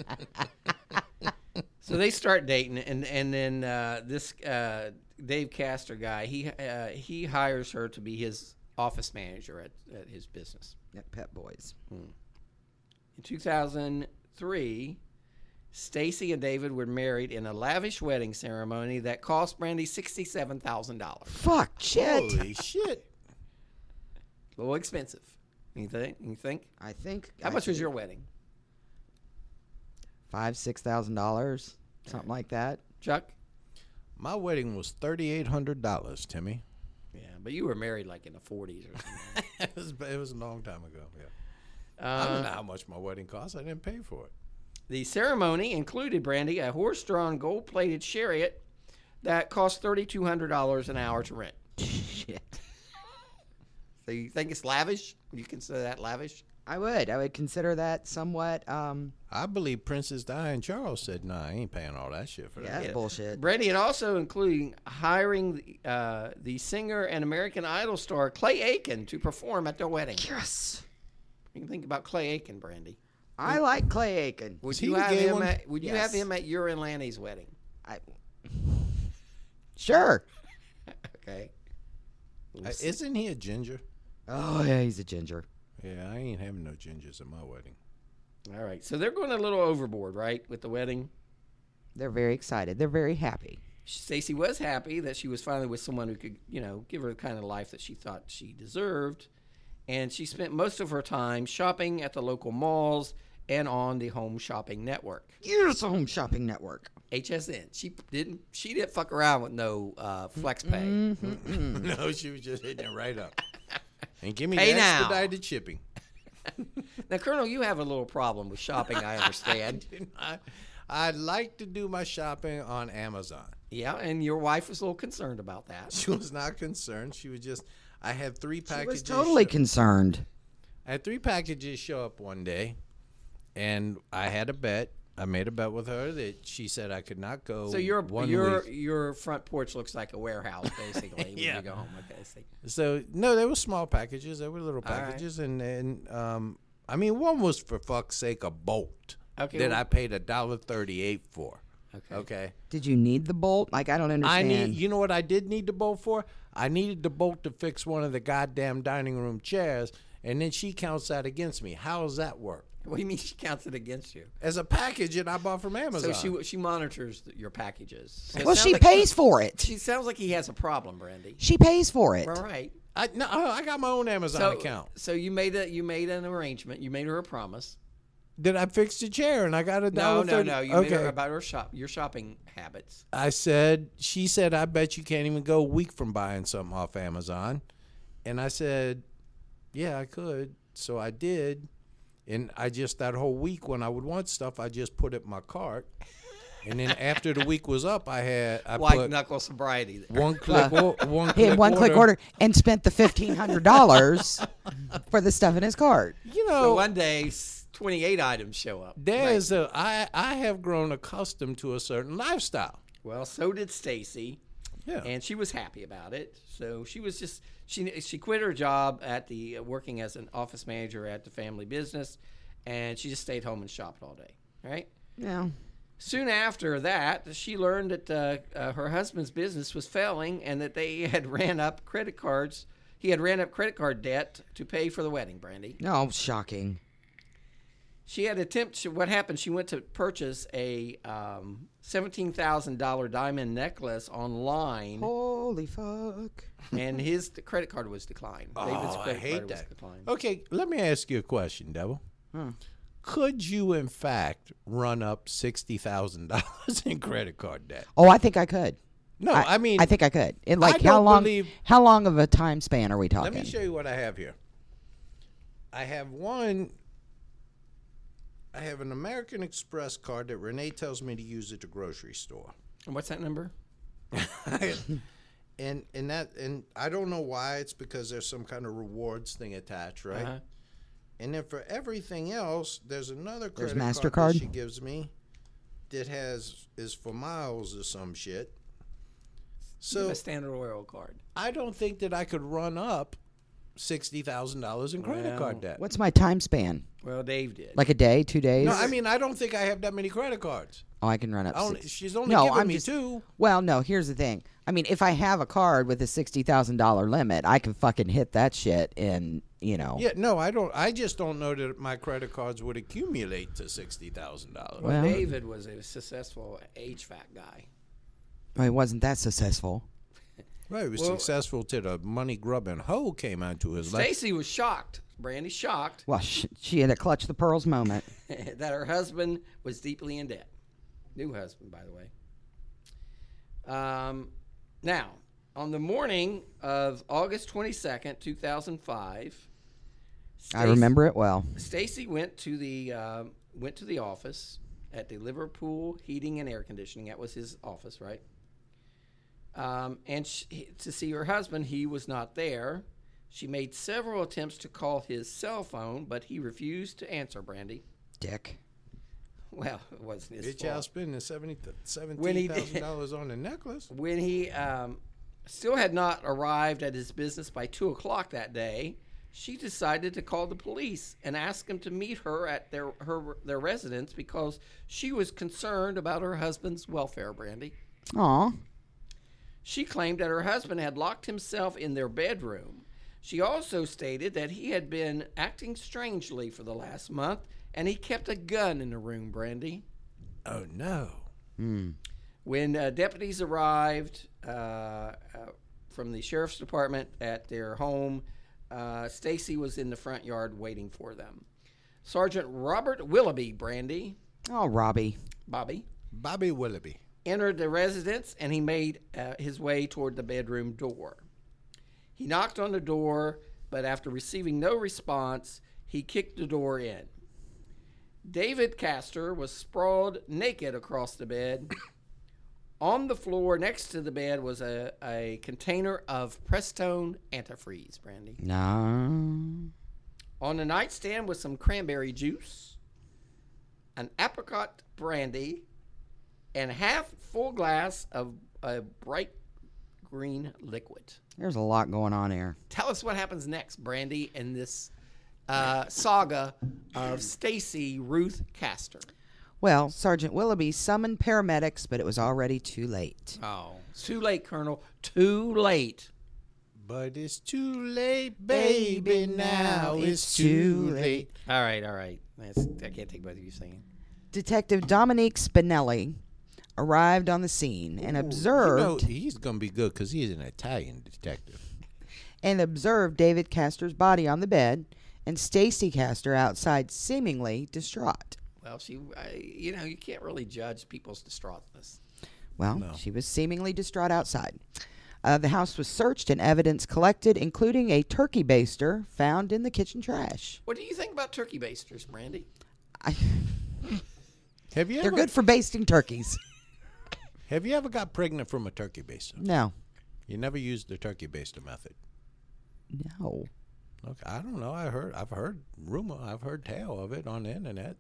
So they start dating, and and then uh, this uh, Dave Castor guy, he uh, he hires her to be his office manager at, at his business. At Pet Boys. In two thousand three, Stacy and David were married in a lavish wedding ceremony that cost Brandy sixty-seven thousand dollars. Fuck, shit. Holy shit. A little expensive. You think? You think? I think. How I much was think your wedding, Five, six thousand dollars, something like that. Chuck? My wedding was thirty-eight hundred dollars, Timmy. Yeah, but you were married like in the forties or something. it, was, it was a long time ago, yeah. Uh, I don't know how much my wedding cost. I didn't pay for it. The ceremony included, Brandy, a horse-drawn, gold-plated chariot that cost thirty-two hundred dollars an hour to rent. Shit. So you think it's lavish? Would you consider that lavish? I would. I would consider that somewhat, um, I believe Princess Diana Charles said, nah, I ain't paying all that shit for yeah, that. that's bullshit. Brandy, it also including hiring the, uh, the singer and American Idol star Clay Aiken to perform at their wedding. Yes. You can think about Clay Aiken, Brandy. I like Clay Aiken. Would Was he you the have gay him one? at? Would you Yes. have him at your and Lanny's wedding? I, sure. Okay. Uh, isn't he a ginger? Oh, yeah, he's a ginger. Yeah, I ain't having no gingers at my wedding. All right. So they're going a little overboard, right, with the wedding. They're very excited. They're very happy. Stacy was happy that she was finally with someone who could, you know, give her the kind of life that she thought she deserved. And she spent most of her time shopping at the local malls and on the Home Shopping Network, Here's a Home Shopping Network. H S N. She didn't. She didn't fuck around with no uh, flex pay. No, she was just hitting it right up. And give me Hey the now. expedited shipping. Now, Colonel, you have a little problem with shopping. I understand. I, I like to do my shopping on Amazon. Yeah, and your wife was a little concerned about that. She was not concerned. She was just, I had three She packages. was totally show- concerned. I had three packages show up one day, and I had a bet. I made a bet with her that she said I could not go. So your one your week. your front porch looks like a warehouse, basically, when Yeah. you go home. Okay, see. So no, they were small packages. They were little All right. packages, and and um, I mean, one was for fuck's sake a bolt Okay, that well- I paid a dollar thirty-eight for. Okay. Okay. Did you need the bolt? Like, I don't I understand. need. You know what I did need the bolt for? I needed the bolt to fix one of the goddamn dining room chairs, and then she counts that against me. How does that work? What do you mean she counts it against you? As a package that I bought from Amazon. So she she monitors th- your packages. So it well, sounds she like- pays for it. She sounds like he has a problem, Brandy. She pays for it. All right. I no, I got my own Amazon So account. so you made a you made an arrangement. You made her a promise. Did I fix the chair and I got a No, dollar no, thirty? no. You okay. made her about her shop your shopping habits. I said, she said, I bet you can't even go a week from buying something off Amazon. And I said, yeah, I could. So I did. And I just, that whole week when I would want stuff, I just put it in my cart. And then after the week was up, I had, I White put knuckle sobriety. one click, o- one He had click one order. click order and spent the fifteen hundred dollars for the stuff in his cart. You know, So one day, s- twenty-eight items show up. there's a, I, I have grown accustomed to a certain lifestyle. Well, so did Stacy. Yeah. And she was happy about it. So she was just she she quit her job at the uh, working as an office manager at the family business, and she just stayed home and shopped all day. Right. Yeah. Soon after that, she learned that uh, uh, her husband's business was failing and that they had ran up credit cards. He he had ran up credit card debt to pay for the wedding, Brandy. Oh, shocking. She had attempt to, what happened, she went to purchase a um, seventeen thousand dollars diamond necklace online. Holy fuck. And his credit card was declined. Oh, David's I credit hate card was that. declined. Okay, let me ask you a question, Devil. Hmm. Could you, in fact, run up sixty thousand dollars in credit card debt? Oh, I think I could. No, I, mean, I think I could. In like I how don't long? believe- How long of a time span are we talking? let me show you what I have here. I have one. I have an American Express card that Renee tells me to use at the grocery store. And what's that number? and and that and I don't know why. It's because there's some kind of rewards thing attached, right? Uh-huh. And then for everything else, there's another There's credit card that MasterCard? she gives me that has is for miles or some shit. So So a Standard Oil card. I don't think that I could run up sixty thousand dollars in credit Well, card debt. What's my time span? Well, Dave did. Like a day, two days? No, I mean I don't think I have that many credit cards. Oh, I can run up. I only, six- she's only No, given I'm me just- two. Well, no. Here's the thing. I mean, if I have a card with a sixty thousand dollar limit, I can fucking hit that shit in, you know. Yeah, no, I don't. I just don't know that my credit cards would accumulate to sixty thousand dollars. well, well- David was a successful H V A C guy. Well, it wasn't that successful. Right, it was Well- successful till the money grubbing hoe came onto his life. Stacy was shocked, Brandy shocked, Well, sh- she had a clutch the pearls moment. that her husband was deeply in debt. New husband, by the way. Um, now, on the morning of August twenty-second, two thousand five, I remember it well. Stacy went to the uh, went to the office at the Liverpool Heating and Air Conditioning. That was his office, right? Um, and she, to see her husband, he was not there. She made several attempts to call his cell phone, but he refused to answer. Brandy. Dick. Well, it wasn't his Bitch, I'll fault. spend the seventy When he seventeen did- thousand dollars on the necklace. When he um, still had not arrived at his business by two o'clock that day, she decided to call the police and ask him to meet her at their her their residence because she was concerned about her husband's welfare. Brandy. Aw. She claimed that her husband had locked himself in their bedroom. She also stated that he had been acting strangely for the last month, and he kept a gun in the room, Brandy. Oh no! When uh, deputies arrived uh, uh, from the sheriff's department at their home, uh, Stacy was in the front yard waiting for them. Sergeant Robert Willoughby, Brandy, Oh, Robbie. Bobby, Bobby Willoughby. entered the residence and he made uh, his way toward the bedroom door. He knocked on the door, but after receiving no response, he kicked the door in. David Castor was sprawled naked across the bed. On the floor next to the bed was a, a container of Prestone antifreeze, Brandy. No. On the nightstand was some cranberry juice, an apricot brandy, and half full glass of a bright green liquid. There's a lot going on here. Tell us what happens next, Brandy, in this uh, saga of Stacy Ruth Castor. Well, Sergeant Willoughby summoned paramedics, but it was already too late. Oh, it's too late, Colonel. Too late. But it's too late, baby. Now it's too late. All right, all right. That's, I can't take both of you singing. Detective Dominique Spinelli arrived on the scene and observed You know, he's gonna be good because he's an Italian detective. and observed David Castor's body on the bed and Stacy Castor outside, seemingly distraught. Well, she, I, you know, you can't really judge people's distraughtness. Well, she was seemingly distraught outside. Uh, the house was searched and evidence collected, including a turkey baster found in the kitchen trash. What do you think about turkey basters, Brandy? I, Have you they're ever good for basting turkeys. Have you ever got pregnant from a turkey baster? No. You never used the turkey baster method. No. Okay, I don't know. I heard. I've heard rumor. I've heard tale of it on the internet.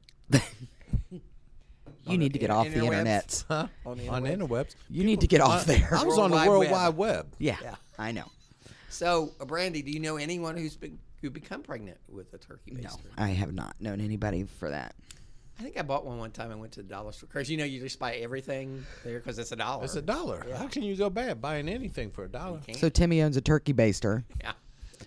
You need to get off the interwebs? internet. Huh? On the On the interwebs? interwebs. You need to get off there. I was World on the Wide World Web. Wide Web. Yeah, Yeah. I know. So, uh, Brandy, do you know anyone who's been, who become pregnant with a turkey No, baster? I have not known anybody for that. I think I bought one one time and went to the dollar store. Because, you know, you just buy everything there because it's a dollar. It's a dollar. How can you go bad buying anything for a dollar? Can't. So Timmy owns a turkey baster. Yeah.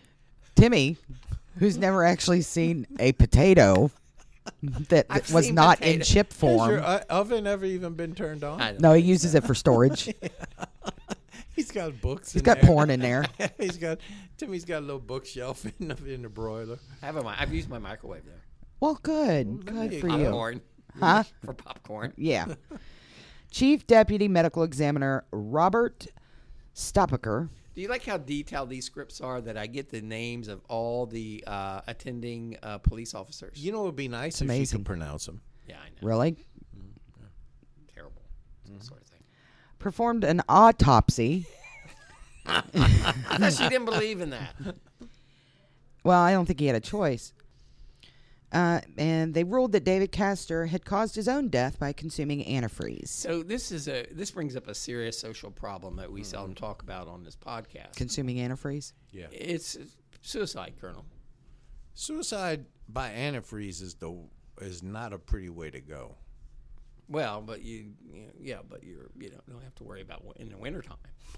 Timmy, who's never actually seen a potato that, that I've was seen not potato. in chip Has form. your uh, oven ever even been turned on? I don't No, he think uses so. it for storage. He's got books. He's in got there. porn in there. He's got Timmy's got a little bookshelf in the, in the broiler. I have a, mi- I've used my microwave there. Well, good. there Good you for go. you. Popcorn. Huh? For popcorn. Yeah. Chief Deputy Medical Examiner Robert Stopaker. Do you like how detailed these scripts are that I get the names of all the uh, attending uh, police officers? You know, it would be nice if you amazing. could pronounce them. Yeah, I know. Really? Terrible. That sort of thing. Performed an autopsy. I thought she didn't believe in that. Well, I don't think he had a choice. Uh, and they ruled that David Castor had caused his own death by consuming antifreeze. So this is a this brings up a serious social problem that we seldom talk about on this podcast. Consuming antifreeze? Yeah. It's suicide, Colonel. Suicide by antifreeze is the is not a pretty way to go. Well, but you, you know, yeah, but you're you know don't have to worry about in the wintertime.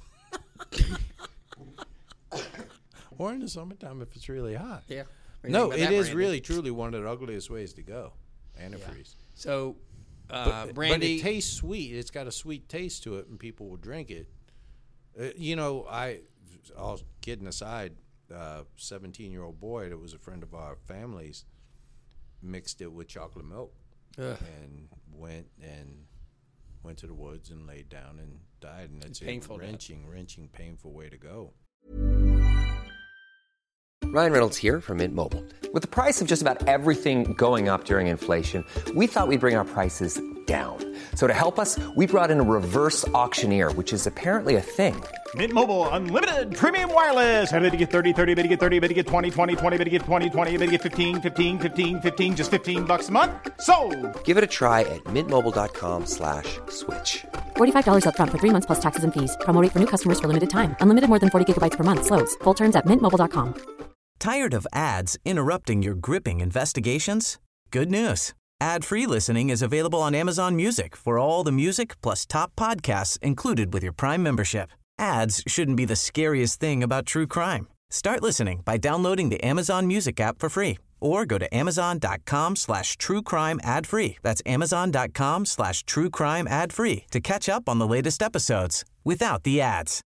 Or in the summertime if it's really hot. Yeah. What do you No, think about it that, is Brandy? really truly one of the ugliest ways to go. Antifreeze. So, uh, But, but Brandy. it tastes sweet. It's got a sweet taste to it, and people will drink it. Uh, you know, I, all kidding aside, uh, seventeen-year-old boy that was a friend of our family's mixed it with chocolate milk Ugh. and went and went to the woods and laid down and died. And it's a Painful death. wrenching, wrenching, painful way to go. Ryan Reynolds here from Mint Mobile. With the price of just about everything going up during inflation, we thought we'd bring our prices down. So to help us, we brought in a reverse auctioneer, which is apparently a thing. Mint Mobile Unlimited Premium Wireless. How to get thirty, thirty, bit to get thirty, bit to get twenty, twenty, twenty, bit to get twenty, twenty, bit to get fifteen, fifteen, fifteen, fifteen, just fifteen bucks a month? Sold! Give it a try at mintmobile.com slash switch. forty-five dollars up front for three months plus taxes and fees. Promo rate for new customers for limited time. Unlimited more than forty gigabytes per month. Slows full terms at mint mobile dot com. Tired of ads interrupting your gripping investigations? Good news. Ad-free listening is available on Amazon Music for all the music plus top podcasts included with your Prime membership. Ads shouldn't be the scariest thing about true crime. Start listening by downloading the Amazon Music app for free or go to amazon.com slash true crime ad free. That's amazon.com slash true crime ad free to catch up on the latest episodes without the ads.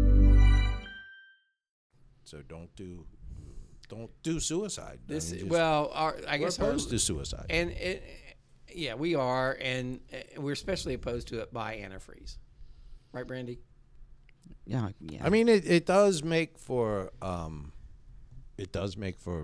So don't do don't do suicide. I This mean, just- well, our, I we're guess our, opposed to suicide. and it, yeah, we are, and uh, we're especially opposed to it by antifreeze, right, Brandy? Yeah, yeah. I mean, it, it does make for um, it does make for.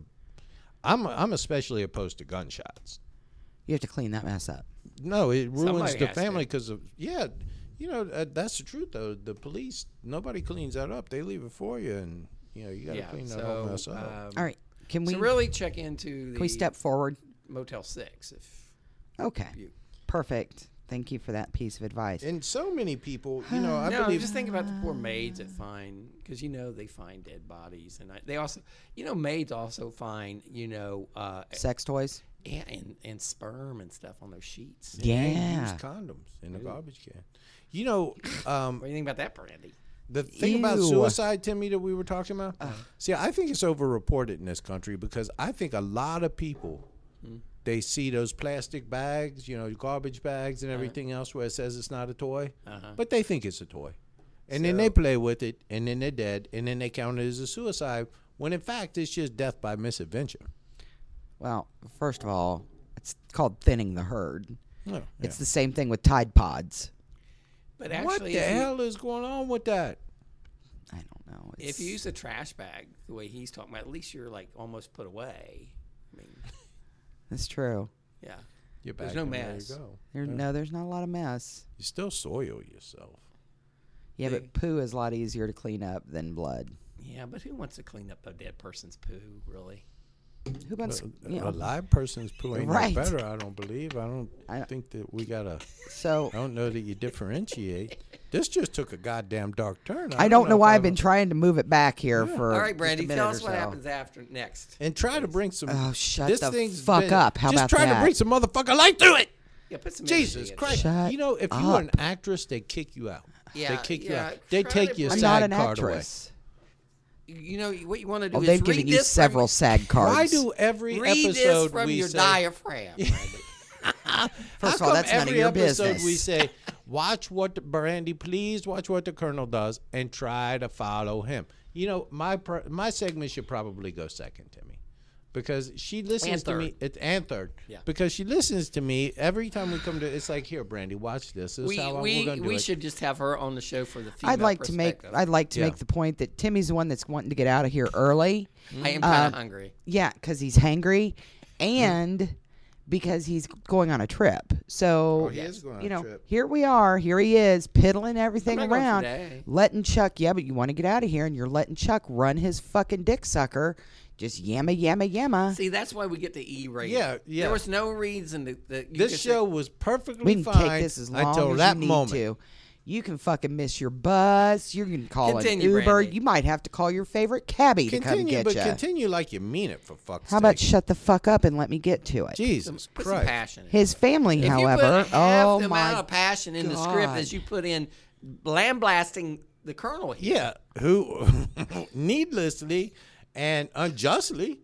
I'm I'm especially opposed to gunshots. you have to clean that mess up. No, it ruins Somebody the has to. family because of yeah, you know uh, that's the truth though. The police nobody cleans that up. They leave it for you, and you know you got to Yeah. clean that whole So, mess up. um, All right. Can we so really check into the can we step forward? Motel Six if Okay. you. Perfect. Thank you for that piece of advice. and so many people, you know, I no, believe just think about the poor maids that find, because you know they find dead bodies, and I, they also, you know, maids also find, you know, uh, Sex toys? and, and and sperm and stuff on their sheets. yeah, Yeah. use condoms in the garbage can. You know, um, What do you think about that, Brandy? the thing about Ew. suicide, Timmy, that we were talking about. See, I think it's overreported in this country because I think a lot of people. They see those plastic bags, you know, garbage bags and everything else where it says it's not a toy, Uh-huh. but they think it's a toy. And then they play with it, and then they're dead, and then they count it as a suicide, when in fact it's just death by misadventure. Well, first of all, it's called thinning the herd. Oh, It's the same thing with Tide Pods. But what actually, the if you- hell is going on with that? I don't know. if It's, you use a trash bag the way he's talking about, at least you're like almost put away. I mean, That's true. yeah. You're There's back no and there mess. you go. There, No, there's not a lot of mess. You still soil yourself. Yeah, They- but poo is a lot easier to clean up than blood. Yeah, but who wants to clean up a dead person's poo, really? Who wants? A, you a know, live person's poo ain't Right. no better, I don't believe. I don't I- think that we gotta. so I don't know that you differentiate. This just took a goddamn dark turn. I don't know if why I I've been trying to move it back here for. All right, just a Brandy, minute tell or us what so. happens after next. and try to bring some. Oh, shut this the thing's fuck been- up. How just about try that? to bring some motherfucking life to it. Yeah, put some Jesus energy into Christ! it. Shut you know, if you were an up. actress, they kick you out. Yeah, they kick you yeah, out. They try take to your I'm SAG not an card actress. you know what you want to do Oh, is they've read given you this several from, SAG cards. Why do every read episode this from we your say, diaphragm. Brandy. First How of all, come that's none of every your episode business. we say, watch what the, Brandy, please watch what the Colonel does and try to follow him. You know, my pr- my segment should probably go second to me because she listens And to third. me. It, and third. Yeah. Because she listens to me every time we come to. It's like, here, Brandy, watch this. This is We how we we're going to do we it. should just have her on the show for the female I'd like to make perspective. I'd like to Yeah. make the point that Timmy's the one that's wanting to get out of here early. I am kind of Uh, hungry. Yeah, because he's hangry, and because he's going on a trip. So Oh, he is going on you a know, trip. here we are. Here he is, piddling everything I'm not going around, today. letting Chuck. Yeah, but you want to get out of here, and you're letting Chuck run his fucking dick sucker, just yamma yamma yamma. See, that's why we get the E rating. Yeah, yeah. There was no reason that, that you This could show say, was perfectly We can fine take this as long until as that you need moment. to. You can fucking miss your bus. You can call Continue, an Uber. Brandy. You might have to call your favorite cabbie to come Continue, get but you. continue like you mean it, for fuck's How about sake. shut the fuck up and let me get to it? Jesus put some Christ. passion in it. His family, If however, you put half oh the my amount of passion in the script God. as you put in lambasting the Colonel here. Yeah, who needlessly and unjustly.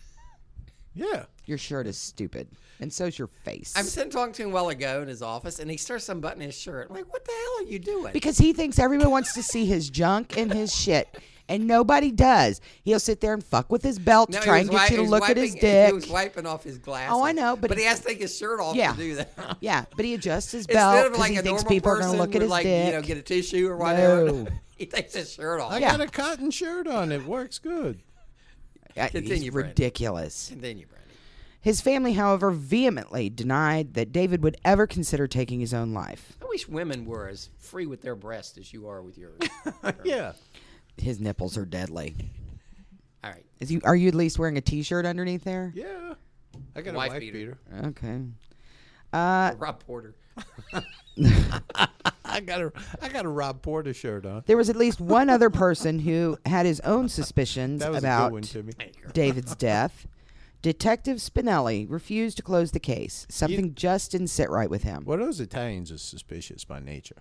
Yeah. Your shirt is stupid, and so's your face. I'm sitting talking to him a while ago in his office, and he starts unbuttoning his shirt. I'm like, what the hell are you doing? because he thinks everyone wants to see his junk and his shit, and nobody does. He'll sit there and fuck with his belt No, to he try was and get wi- you he to was look at his wiping- dick. He was wiping off his glasses. Oh, I know, but but he he- has to take his shirt off yeah, to do that. yeah, but he adjusts his Instead belt of because like he a thinks normal people are person going to look would at his like, dick. you know, get a tissue or whatever. No. He takes his shirt off. I Yeah. got a cotton shirt on. It works good. Yeah, he's Continue, Brandon. ridiculous. Continue, Brandy. His family, however, vehemently denied that David would ever consider taking his own life. I wish women were as free with their breasts as you are with yours. Yeah. His nipples are deadly. All right. Is you, are you at least wearing a T-shirt underneath there? Yeah. I got a Wife wife beater. beater. Okay. Uh, Rob Porter. I got a I got a Rob Porter shirt on. there was at least one other person who had his own suspicions That was a about good one, Timmy. David's death. Detective Spinelli refused to close the case. Something just didn't sit right with him. Well, those Italians are suspicious by nature.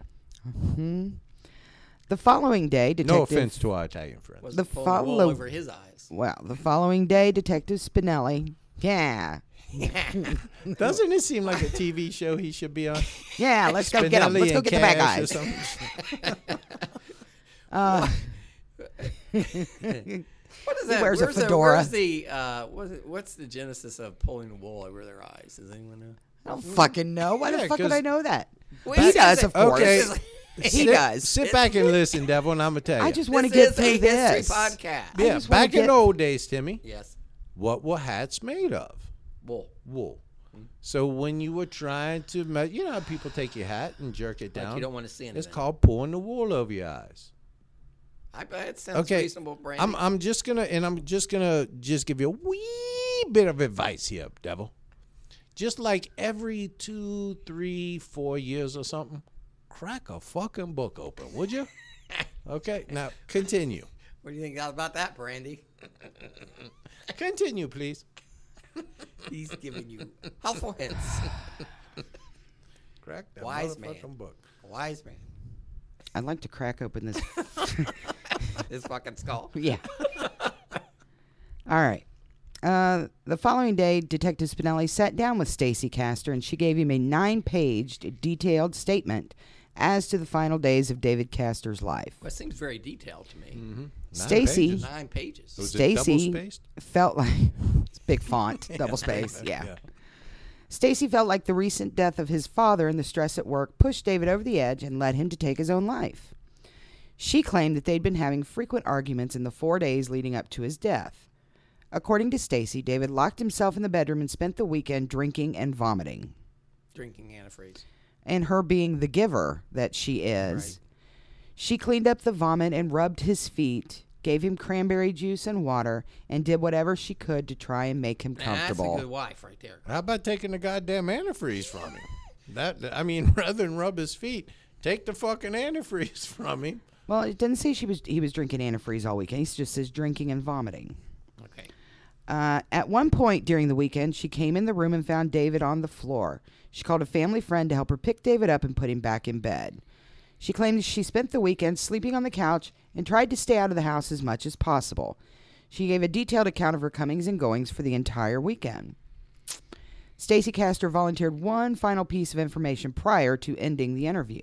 The following day, Detective No offense to our Italian friends. Was The the pulling the wool follow- over his eyes. Well, the following day, Detective Spinelli. Yeah. Doesn't it seem like a T V show he should be on? Yeah, let's go get him. Spinelli Let's go and get the bad Cash or guys. something? Uh, What is He that? wears a where's the, fedora. where's the uh, what's, it, what's the genesis of pulling the wool over their eyes? Does anyone know? I don't fucking know. Why Yeah, the fuck would 'cause- I know that? Well, he this does, is- of course. Okay. This is- He sit, does. Sit back and listen, Devil, and I'm going to tell you. I just want to this get is through a this. history podcast. I yeah, just wanna back in get- the old days, Timmy, Yes. what were hats made of? Wool. Wool. So when you were trying to, me- you know how people take your hat and jerk it Like down? you don't want to see anything. It's called pulling the wool over your eyes. I bet it sounds Okay, reasonable, Brandy. I'm I'm just gonna and I'm just gonna just give you a wee bit of advice here, Devil. Just like every two, three, four years or something, crack a fucking book open, would you? Okay, now continue. What do you think about that, Brandy? Continue, please. He's giving you helpful hints. Crack that Wise man. motherfucking book. Wise man. I'd like to crack open this. His fucking skull. Yeah. All right. Uh, the following day, Detective Spinelli sat down with Stacy Castor, and she gave him a nine-page detailed statement as to the final days of David Castor's life. Well, it seems very detailed to me. Mm-hmm. Stacy pages. Nine pages. Was it Stacy double-spaced? felt like it's big font, double space, yeah. Stacy felt like the recent death of his father and the stress at work pushed David over the edge and led him to take his own life. She claimed that they'd been having frequent arguments in the four days leading up to his death. According to Stacy, David locked himself in the bedroom and spent the weekend drinking and vomiting. Drinking antifreeze. And her being the giver that she is, Right. she cleaned up the vomit and rubbed his feet, gave him cranberry juice and water, and did whatever she could to try and make him Now, comfortable. that's a good wife right there. How about taking the goddamn antifreeze from him? That I mean, rather than rub his feet, take the fucking antifreeze from him. Well, it doesn't say she was he was drinking antifreeze all weekend. It just says drinking and vomiting. Okay. Uh, at one point during the weekend, she came in the room and found David on the floor. She called a family friend to help her pick David up and put him back in bed. She claimed she spent the weekend sleeping on the couch and tried to stay out of the house as much as possible. She gave a detailed account of her comings and goings for the entire weekend. Stacey Castor volunteered one final piece of information prior to ending the interview.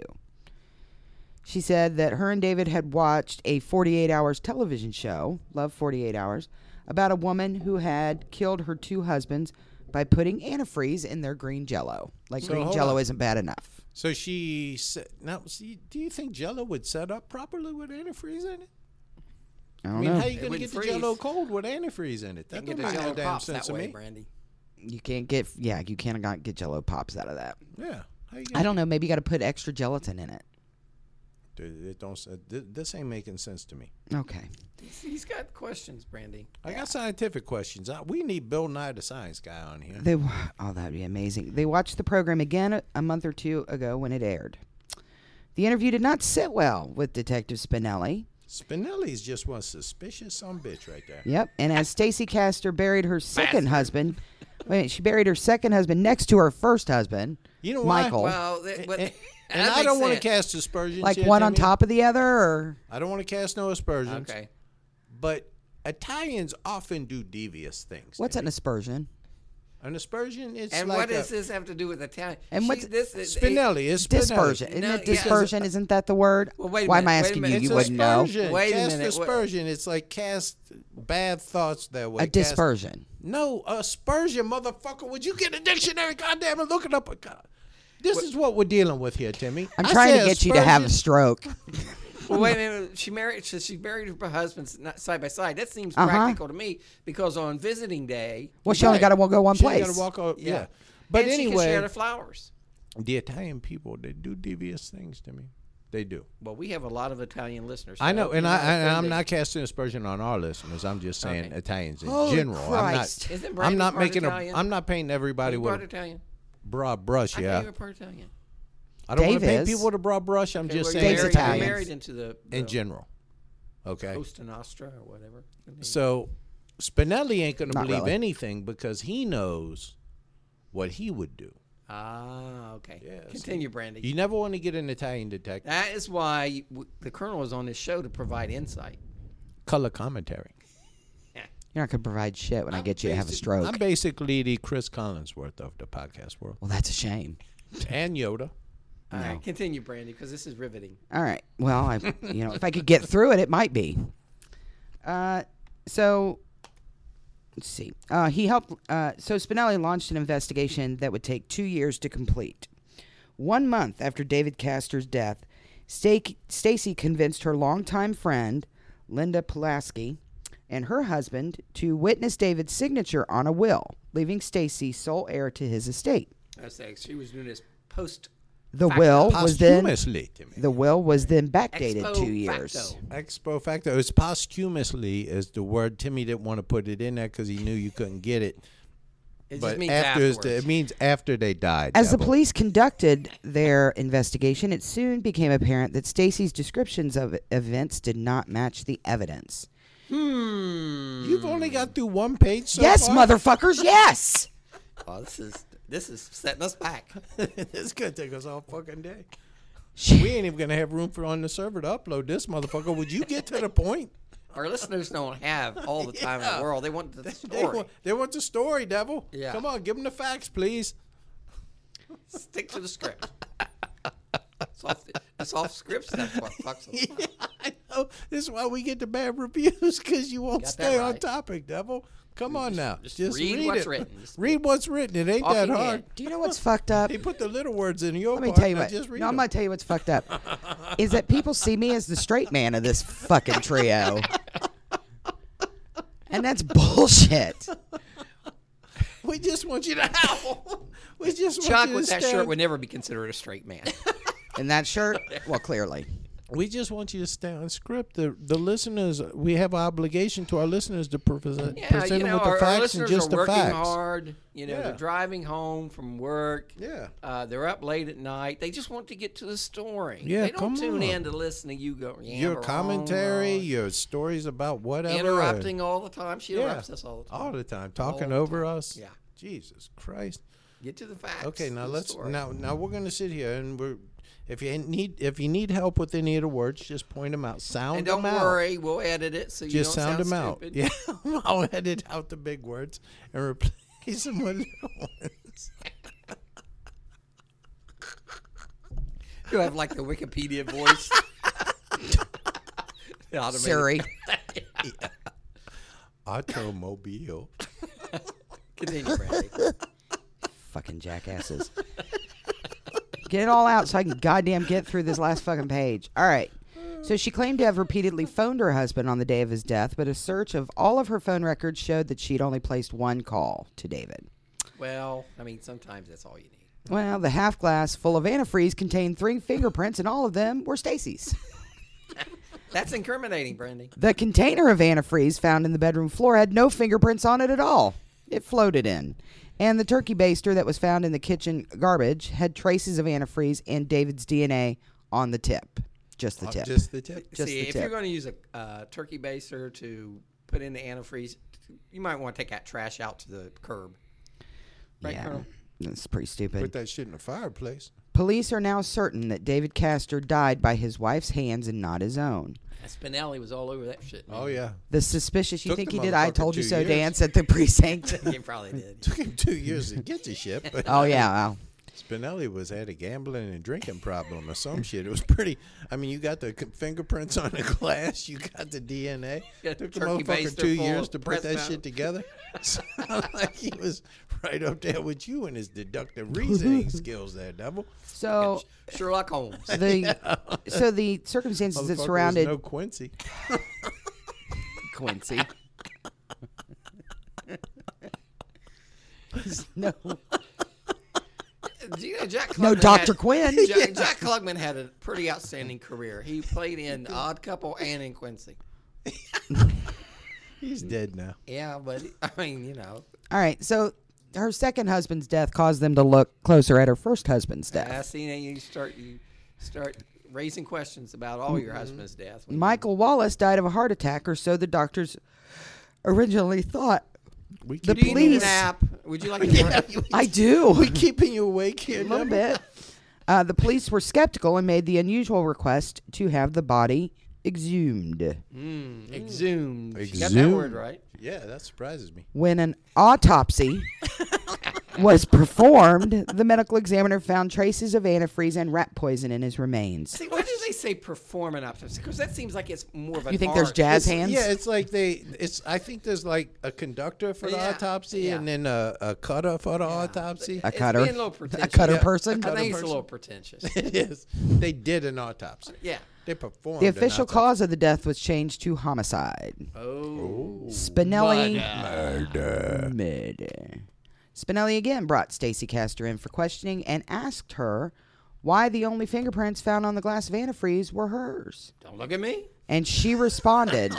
She said that her and David had watched a forty-eight hours television show, Love forty-eight hours, about a woman who had killed her two husbands by putting antifreeze in their green Jell-O. Like So, green hold Jell-O on. isn't bad enough. So she said, now, see, do you think Jell-O would set up properly with antifreeze in it? I I don't mean, know. how you It going to wouldn't get the freeze. Jell-O cold with antifreeze in it? That Get don't the make no Jell-O damn pops sense that to way, me. Brandy. You can't get, yeah, you cannot get Jell-O pops out of that. Yeah. How you I don't know. Maybe you got to put extra gelatin in it. Dude, it don't. uh, thi- This ain't making sense to me. Okay. He's, he's got questions, Brandy. I got scientific questions. Uh, We need Bill Nye the Science Guy on here. They wa- oh, that'd be amazing. They watched the program again a, a month or two ago when it aired. The interview did not sit well with Detective Spinelli. Spinelli's just one suspicious son of a bitch right there. Yep. And as Stacey Castor buried her second husband, wait, she buried her second husband next to her first husband, You know why? Michael. Well, that, but And, that and I makes don't want to sense. cast aspersions. like here, one on Timmy. top of the other, or I don't want to cast no aspersions. Okay. But Italians often do devious things. what's an Timmy. aspersion? An aspersion? It's And like what a, does this have to do with Italian? And She- what's- this? is- Spinelli? It's Spinelli. Dispersion. Isn't No, it yeah. dispersion? Isn't that the word? Well, wait a Why am I minute, wait a asking minute. you? It's You wouldn't know. aspersion. Wait a cast minute, what- aspersion. It's like cast bad thoughts that way. A Cast- dispersion. No, aspersion, motherfucker. Would you get a dictionary? Goddamn it, look it up. God. This is what we're dealing with here, Timmy. I'm I trying to said get you to have a aspersion. stroke. Well, wait a minute. She married. She, she married her husbands not side by side. That seems Uh-huh. practical to me because on visiting day, Well, she only got to go one She place. got to walk out. Yeah. yeah. But and she can anyway, share the flowers. the Italian people, they do devious things to me. They do. Well, we have a lot of Italian listeners. I so know, and you're I, not I, I'm offended. not casting aspersion on our listeners. I'm just saying Okay. Italians in Holy general. Christ. I'm Isn't not. Brandy I'm not part making Italian? a. I'm not painting everybody You with part a Italian. broad brush. I Yeah, thought you were part Italian. I don't want to Dave paint is. people with a broad brush. I'm Okay, just well, saying Dave's you're married, Italian. you're married into the, the in general. Okay. Costa Nostra or whatever. So Spinelli ain't going to Not believe really. anything because he knows what he would do. Ah, okay. Yeah, Continue, Brandy. You never want to get an Italian detective. That is why you, w- the Colonel is on this show to provide insight. Color commentary. You're not going to provide shit when I I'm get you to have a basic- stroke. I'm basically the Chris Collinsworth of the podcast world. Well, that's a shame. And Yoda. All right, continue, Brandy, because this is riveting. All right. Well, I, you know, if I could get through it, it might be. Uh, so let's see. Uh, he helped. Uh, so Spinelli launched an investigation that would take two years to complete. One month after David Castor's death, Sta- Stacey convinced her longtime friend Linda Pulaski and her husband to witness David's signature on a will, leaving Stacey sole heir to his estate. I say she was doing this post. The Facto. will was then Posthumously, Timmy. the will was then backdated Expo two years. facto. Expo facto. It's posthumously is the word. Timmy didn't want to put it in there because he knew you couldn't get it. It but just means after is the, afterwards. it means after they died. As the Devil. police conducted their investigation, it soon became apparent that Stacey's descriptions of events did not match the evidence. Hmm. You've only got through one page so yes, far? motherfuckers, yes. Oh, this is this is setting us back. It's gonna take us all fucking day. Shit. We ain't even gonna have room for on the server to upload this motherfucker. Would you get to the point? Our listeners don't have all the time in Yeah. the world. They want the They story. want, they want the story, devil. Yeah. Come on, give them the facts, please. Stick to the script. It's off, it's off script stuff. What fucks us up. Yeah, I know. This is why we get the bad reviews because you won't Got stay that on right. topic, devil. Come on now, just read what's it. written. Just read what's written. It ain't that talking hard. head. Do you know what's fucked up? He put the little words in your Let me part. tell you now what. Just read No, I'm them. gonna tell you what's fucked up. Is that people see me as the straight man of this fucking trio, and that's bullshit. We just want you to howl. We just want Chuck you to with that stand- shirt would never be considered a straight man. And that shirt, well, clearly. We just want you to stay on script. The the listeners, we have an obligation to our listeners to pre- present, Yeah, present you them know, with the our, our facts and listeners just are the working facts. hard. You know, Yeah. they're driving home from work. Yeah. Uh, they're up late at night. They just want to get to the story. Yeah, they don't come tune on. in to listen to you go. Your yammer commentary, on, your stories about whatever. interrupting all the time. She Yeah. interrupts us all the time. all the time, talking the over time. us. Yeah. Jesus Christ. Get to the facts. Okay, now the let's story. now now we're gonna sit here and we're If you need if you need help with any of the words, just point them out. Sound And don't them out. worry, we'll edit it so you Just don't sound them sound out. stupid. Yeah, I'll edit out the big words and replace them with little ones. You have like the Wikipedia voice. Siri. Yeah. Automobile. Continue, Brandy. Fucking jackasses. Get it all out so I can goddamn get through this last fucking page. All right. So she claimed to have repeatedly phoned her husband on the day of his death, but a search of all of her phone records showed that she'd only placed one call to David. Well, I mean, sometimes that's all you need. Well, the half glass full of antifreeze contained three fingerprints, and all of them were Stacy's. That's incriminating, Brandy. The container of antifreeze found in the bedroom floor had no fingerprints on it at all. It floated in. And the turkey baster that was found in the kitchen garbage had traces of antifreeze and David's D N A on the tip. Just the Uh, tip. Just the tip. Just See, the if tip. you're going to use a uh, turkey baster to put in the antifreeze, you might want to take that trash out to the curb. Right, Yeah, Colonel? that's pretty stupid. Put that shit in the fireplace. Police are now certain that David Castor died by his wife's hands and not his own. Spinelli was all over that shit. Man. Oh, yeah. The suspicious, you Took think the he did I motherfucker told you two so years. dance at the precinct? He probably did. Took him two years to get the shit. But Oh, yeah. Wow. Spinelli was had a gambling and drinking problem or some shit. It was pretty. I mean, you got the c- fingerprints on the glass. You got the D N A. Got the Took the turkey motherfucker baster two full years of to put press that powder. shit together. Sound like he was right up there with you and his deductive reasoning skills there, devil. So Sherlock Holmes. the so the circumstances that Motherfucker was surrounded no Quincy. Quincy. no, Do you know Jack no Klugman Doctor had- Quinn. Jack, Jack Klugman had a pretty outstanding career. He played in Odd Couple and in Quincy. He's dead now. Yeah, but I mean, you know, All right, so her second husband's death caused them to look closer at her first husband's I death. see now you start you start raising questions about all your husband's death. when you- Michael Wallace died of a heart attack, or so the doctors originally thought. We The Do you need a police. nap? Would you like to? I do. we keeping you awake here, A little devil? bit. Uh, the police were skeptical and made the unusual request to have the body exhumed. Mm, exhumed. You got that Exhumed. word right. Yeah, that surprises me. When an autopsy was performed, the medical examiner found traces of antifreeze and rat poison in his remains. See, why did they say perform an autopsy? Because that seems like it's more of an You think there's art. jazz It's- hands? Yeah, it's like they. It's. I think there's like a conductor for the Yeah, autopsy, yeah. and then a, a cutter for the autopsy. A It's cutter? being a little A pretentious. cutter Yeah. person? I think it's a person. little pretentious. It is. They did an autopsy. Yeah. They performed. The an official autopsy. cause of the death was changed to homicide. Oh. Spinelli Murder. murder. Spinelli again brought Stacy Castor in for questioning and asked her why the only fingerprints found on the glass of antifreeze were hers. Don't look at me. And she responded.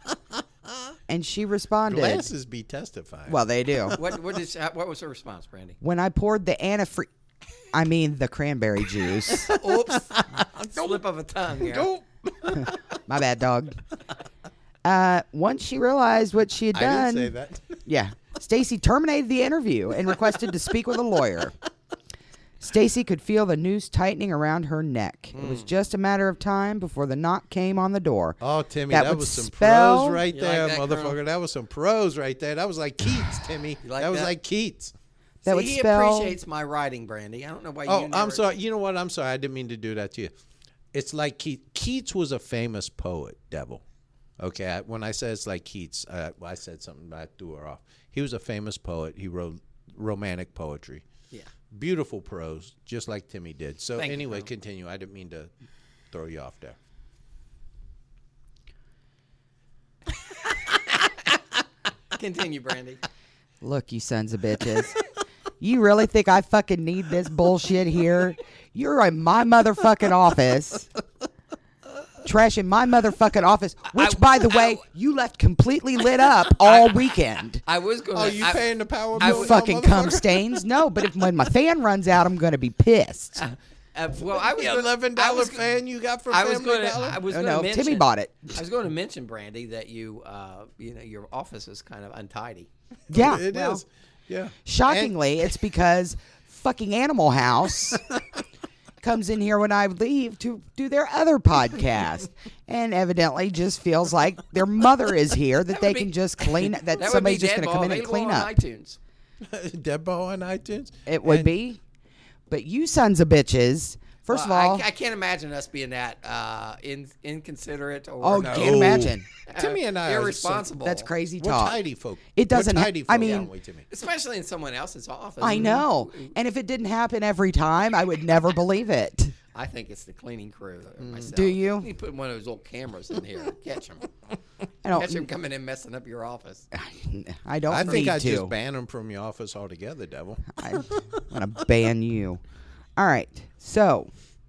and she responded. Glasses be testifying. Well, they do. What what is what was her response, Brandy? When I poured the antifreeze, I mean the cranberry juice. Oops. Slip of a tongue here. My bad, dog. Uh, once she realized what she had I done, didn't say that. yeah, Stacy terminated the interview and requested to speak with a lawyer. Stacy could feel the noose tightening around her neck. It was just a matter of time before the knock came on the door. Oh, Timmy, That that, would was some spell- pros right You like there, that, motherfucker. Colonel? That was some pros right there. That was like Keats, Timmy. like that was that? like Keats. That See, would he spell. appreciates my writing, Brandy. I don't know why Oh, you I'm never- sorry. You know what? I'm sorry. I didn't mean to do that to you. It's like Keats. Keats was a famous poet, devil. Okay, I, when I said it's like Keats, uh, I said something, but I threw her off. He was a famous poet. He wrote romantic poetry. Yeah. Beautiful prose, just like Timmy did. So Thank you, anyway, Colonel. continue. I didn't mean to throw you off there. Continue, Brandy. Look, you sons of bitches. You really think I fucking need this bullshit here? You're in my motherfucking office. Trashing my motherfucking office, which, I- by the way, I- you left completely lit up all weekend. I was going to. Oh, you I, paying the power I bill? You would- now, fucking cum motherfucker? stains? No, but if when my fan runs out, I'm going to be pissed. Uh, well, I was The gonna- eleven I dollar was go- fan you got for I was Family going to. Dollar? I was Oh, going to no, mention. Timmy bought it. I was going to mention, Brandy, that you, uh, you know, your office is kind of untidy. Yeah, It is. well, Yeah. shockingly, it's because fucking Animal House comes in here when I leave to do their other podcast, and evidently just feels like their mother is here that, That they would be- can just clean. That, That somebody's would be just going to come in and available clean on up. iTunes. Dead Ball on iTunes. It would And- be, but you sons of bitches. First Well, of all, I, I can't imagine us being that uh, in, inconsiderate or oh, no, can't imagine. Timmy and I are irresponsible. That's crazy We're talk. tidy folk. It doesn't We're ha- tidy I folk, mean- aren't we, Timmy? Especially in someone else's office. I know, and if it didn't happen every time, I would never believe it. I think it's the cleaning crew. Myself. Do you? You need to put one of those old cameras in here to catch them. I don't. Catch them coming in messing up your office. I don't I think need I to. just ban them from your office altogether, Devil. I'm gonna ban you. All right. So,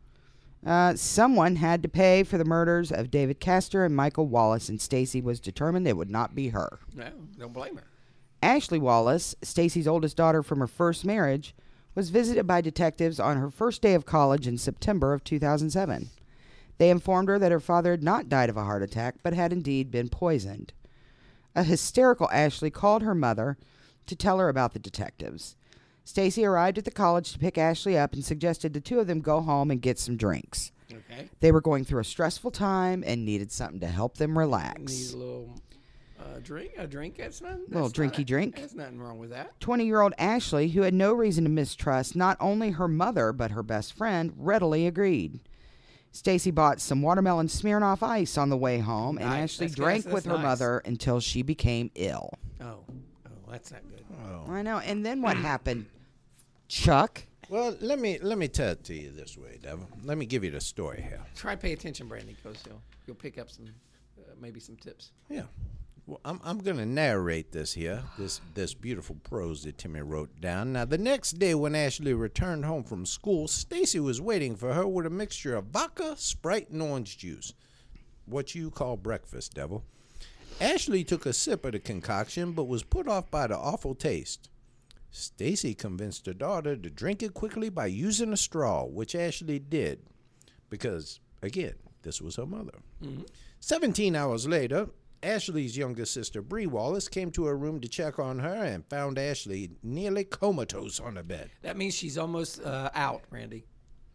uh, someone had to pay for the murders of David Castor and Michael Wallace, and Stacy was determined it would not be her. No, don't blame her. Ashley Wallace, Stacy's oldest daughter from her first marriage, was visited by detectives on her first day of college in September of two thousand seven. They informed her that her father had not died of a heart attack, but had indeed been poisoned. A hysterical Ashley called her mother to tell her about the detectives. Stacy arrived at the college to pick Ashley up and suggested the two of them go home and get some drinks. Okay. They were going through a stressful time and needed something to help them Need relax. a little uh, drink. A drink. That's not. That's Little not drinky a- drink. There's nothing wrong with that. twenty-year-old Ashley, who had no reason to mistrust not only her mother but her best friend, readily agreed. Stacy bought some watermelon Smirnoff Ice on the way home, and Nice. Ashley That's good. drank That's with her nice. mother until she became ill. Oh, oh, that's not good. I know. And then what happened, Chuck? Well, let me let me tell it to you this way, Devil. Let me give you the story here. Try to pay attention, Brandy, because you'll you'll pick up some uh, maybe some tips. Yeah. Well, I'm I'm gonna narrate this here, this this beautiful prose that Timmy wrote down. Now, the next day when Ashley returned home from school, Stacy was waiting for her with a mixture of vodka, Sprite, and orange juice. What you call breakfast, Devil. Ashley took a sip of the concoction, but was put off by the awful taste. Stacy convinced her daughter to drink it quickly by using a straw, which Ashley did, because again, this was her mother. Mm-hmm. Seventeen hours later, Ashley's younger sister, Bree Wallace, came to her room to check on her and found Ashley nearly comatose on the bed. That means she's almost uh, out, Randy.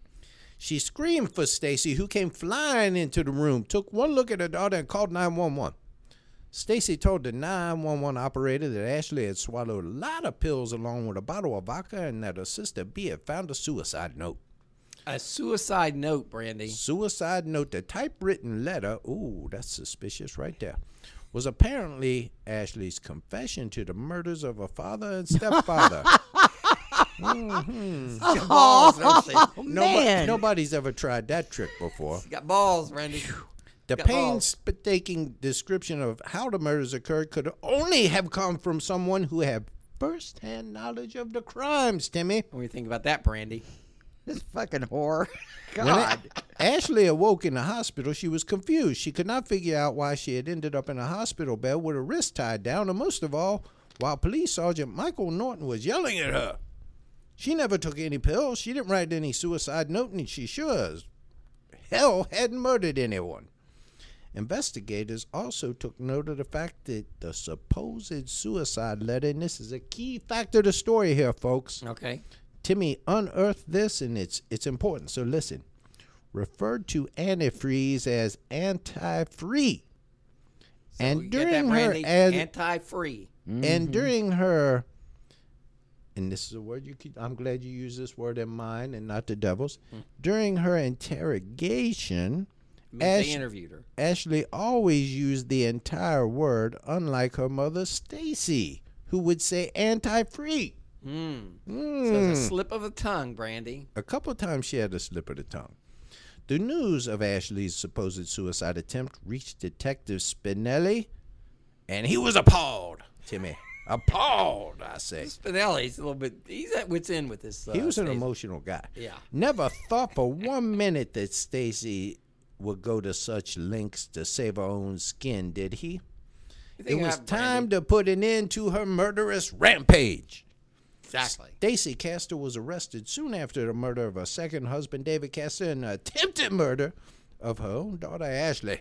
She screamed for Stacy, who came flying into the room, took one look at her daughter, and called nine one one. Stacy told the nine one one operator that Ashley had swallowed a lot of pills along with a bottle of vodka and that her sister B had found a suicide note. A suicide note, Brandy. Suicide note, the typewritten letter, ooh, that's suspicious right there, was apparently Ashley's confession to the murders of her father and stepfather. mm-hmm. Got balls, don't she? Oh, Nobo- man. Nobody's ever tried that trick before. Got balls, Randy. The Got balls. painstaking description of how the murders occurred could only have come from someone who had first-hand knowledge of the crimes, Timmy. What do you think about that, Brandy? This fucking whore. When God. A- Ashley awoke in the hospital, she was confused. She could not figure out why she had ended up in a hospital bed with her wrist tied down, and most of all, while Police Sergeant Michael Norton was yelling at her. She never took any pills. She didn't write any suicide note, and she sure as hell hadn't murdered anyone. Investigators also took note of the fact that the supposed suicide letter, and this is a key factor of the story here, folks. Okay. Timmy unearthed this, and it's it's important, so listen. Referred to antifreeze as anti-free. So and you get during that, her Brandy? ad- Anti-free. and during her, and this is a word you keep, I'm glad you use this word in mine and not the devil's. Mm. During her interrogation, Means Ash- they interviewed her. Ashley always used the entire word, unlike her mother Stacy, who would say anti-free. Mm. Mm. So it's a slip of the tongue, Brandy. A couple of times she had a slip of the tongue. The news of Ashley's supposed suicide attempt reached Detective Spinelli, and he was appalled, Timmy. Appalled, I say. Spinelli's a little bit, he's at wit's end with this. Uh, He was an Stacey. emotional guy. Yeah. Never thought for one minute that Stacy would go to such lengths to save her own skin, did he? You It think was I- time Brandy? to put an end to her murderous rampage. Exactly. Stacy Castor was arrested soon after the murder of her second husband, David Castor, and the attempted murder of her own daughter, Ashley.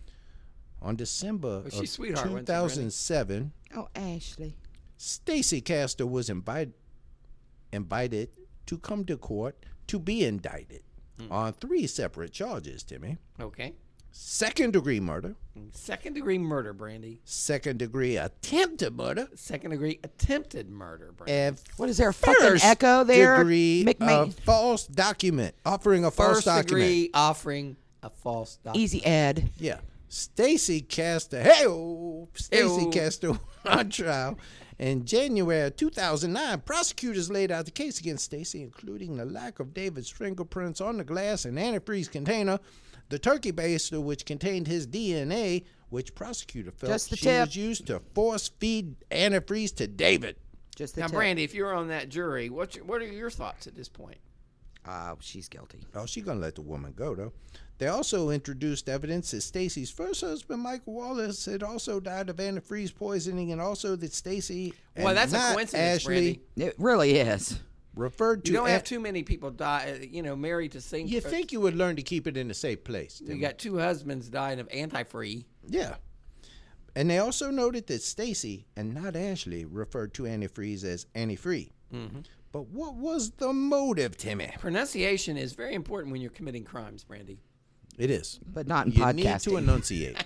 On December Was she of sweetheart, wasn't she, two thousand seven, Oh, Ashley. Stacy Castor was invited invited to come to court to be indicted. mm. on three separate charges, Timmy. Okay. Second degree murder. Second degree murder, Brandy. Second degree attempted murder. Second degree attempted murder, Brandy. And what is there, a fucking echo there? Degree of false document. Offering a false First document. degree offering a false document. Easy, Ed. Yeah. Stacy Castor. Hey, Stacy Hey-o. Castor on trial. In January of two thousand nine, prosecutors laid out the case against Stacy, including the lack of David's fingerprints on the glass and antifreeze container, the turkey baster, which contained his D N A, which prosecutor felt Just the she tip. was used to force feed antifreeze to David. Just the now, tip. Brandy, if you're on that jury, what's your, what are your thoughts at this point? Oh, she's guilty. Oh, she's going to let the woman go, though. They also introduced evidence that Stacy's first husband, Michael Wallace, had also died of antifreeze poisoning, and also that Stacy Well, and that's a not coincidence, Ashley Brandy. It really is. referred to You don't a- have too many people die, uh, you know, married to same. You think you would learn to keep it in a safe place. You Timmy. got two husbands dying of antifree. Yeah. And they also noted that Stacy and not Ashley referred to antifreeze as antifree. Mm-hmm. But what was the motive, Timmy? Pronunciation is very important when you're committing crimes, Brandy. It is. But not in you podcasting. need to enunciate.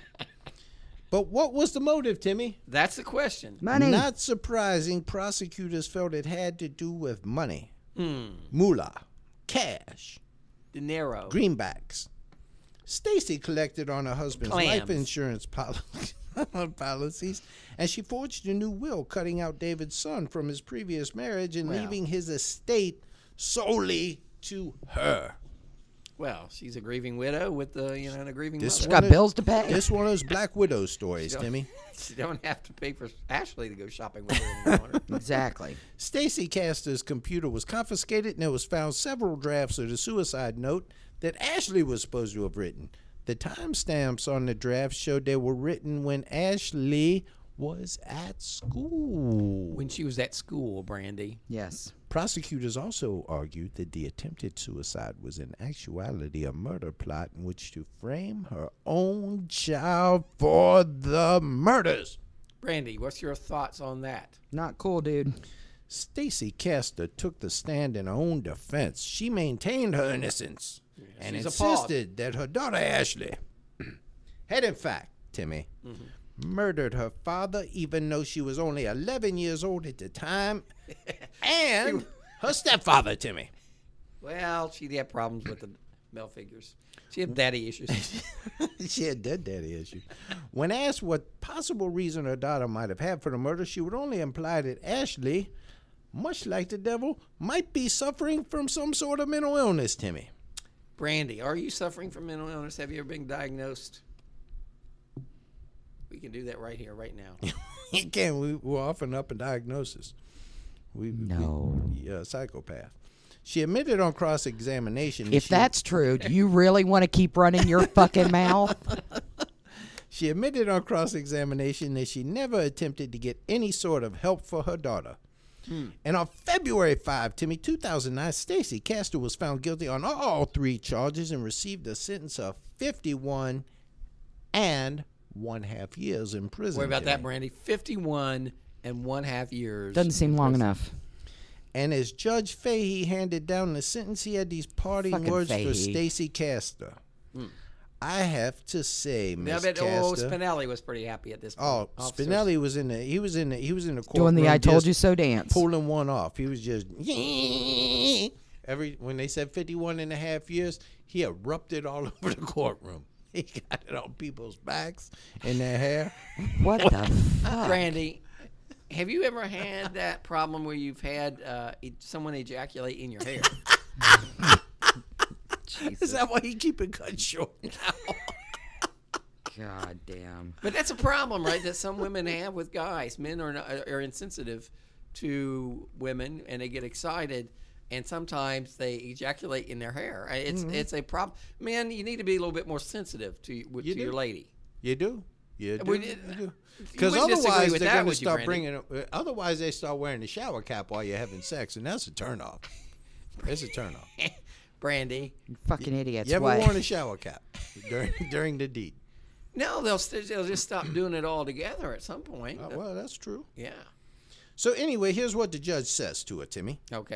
But what was the motive, Timmy? That's the question. Money. Not surprising, prosecutors felt it had to do with money. Hmm. Moolah. Cash. Dinero. Greenbacks. Stacy collected on her husband's life Clams. insurance poli- policies, and she forged a new will cutting out David's son from his previous marriage and Wow. leaving his estate solely to her. Well, she's a grieving widow with the, you know, and a grieving This She's mother. got one bills to pay. This one of those Black Widow stories, don't- Timmy. She don't have to pay for Ashley to go shopping with her anymore. Exactly. Stacy Castor's computer was confiscated, and there was found several drafts of the suicide note that Ashley was supposed to have written. The timestamps on the draft showed they were written when Ashley was at school. When she was at school, Brandy. Yes. Prosecutors also argued that the attempted suicide was in actuality a murder plot in which to frame her own child for the murders. Brandy, what's your thoughts on that? Not cool, dude. Stacy Castor took the stand in her own defense. She maintained her innocence and she's appalled. insisted that her daughter Ashley had, in fact, Timmy, mm-hmm. murdered her father, even though she was only eleven years old at the time, and her stepfather, Timmy. Well, she had problems with the male figures. She had daddy issues. She had dead daddy issues. When asked what possible reason her daughter might have had for the murder, she would only imply that Ashley, much like the devil, might be suffering from some sort of mental illness, Timmy. Brandy, are you suffering from mental illness? Have you ever been diagnosed? We can do that right here, right now. You can. We, we're often up in diagnosis. We, No. We, yeah, psychopath. She admitted on cross-examination. If she, that's true, do you really want to keep running your fucking mouth? She admitted on cross-examination that she never attempted to get any sort of help for her daughter. Hmm. And on February fifth, Timmy, two thousand nine, Stacy Castor was found guilty on all three charges and received a sentence of fifty-one and one half years in prison. Worry about Timmy. that, Brandy. fifty-one and one half years. Doesn't seem long enough. And as Judge Fahey handed down the sentence, he had these parting Fucking words Fahey. for Stacy Castor. Hmm. I have to say, Yeah, Miss but, oh, Castor. Spinelli was pretty happy at this point. Oh, Officers- Spinelli was in the. He was in the. He was in the courtroom. Doing the I told just you so dance. Pulling one off. He was just every when they said fifty-one and a half years, he erupted all over the courtroom. He got it on people's backs and their hair. What the fuck? Brandy, have you ever had that problem where you've had uh, e- someone ejaculate in your hair? Is that why he keep it cut short now? God damn. But that's a problem, right? That some women have with guys. Men are not, are insensitive to women, and they get excited, and sometimes they ejaculate in their hair. It's Mm-hmm. it's a problem. Man, you need to be a little bit more sensitive to to You do. your lady. You do. You do. We- You do. you Because wouldn't disagree otherwise with they're that, going to would you, start Brandy? bringing. uh, Otherwise they start wearing the shower cap while you're having sex, and that's a turnoff. It's a turnoff. Brandy. You fucking idiots. You ever what? worn a shower cap during during the deed? No, they'll st- they'll just stop doing it altogether at some point. Uh, well, that's true. Yeah. So anyway, here's what the judge says to it, Timmy. Okay.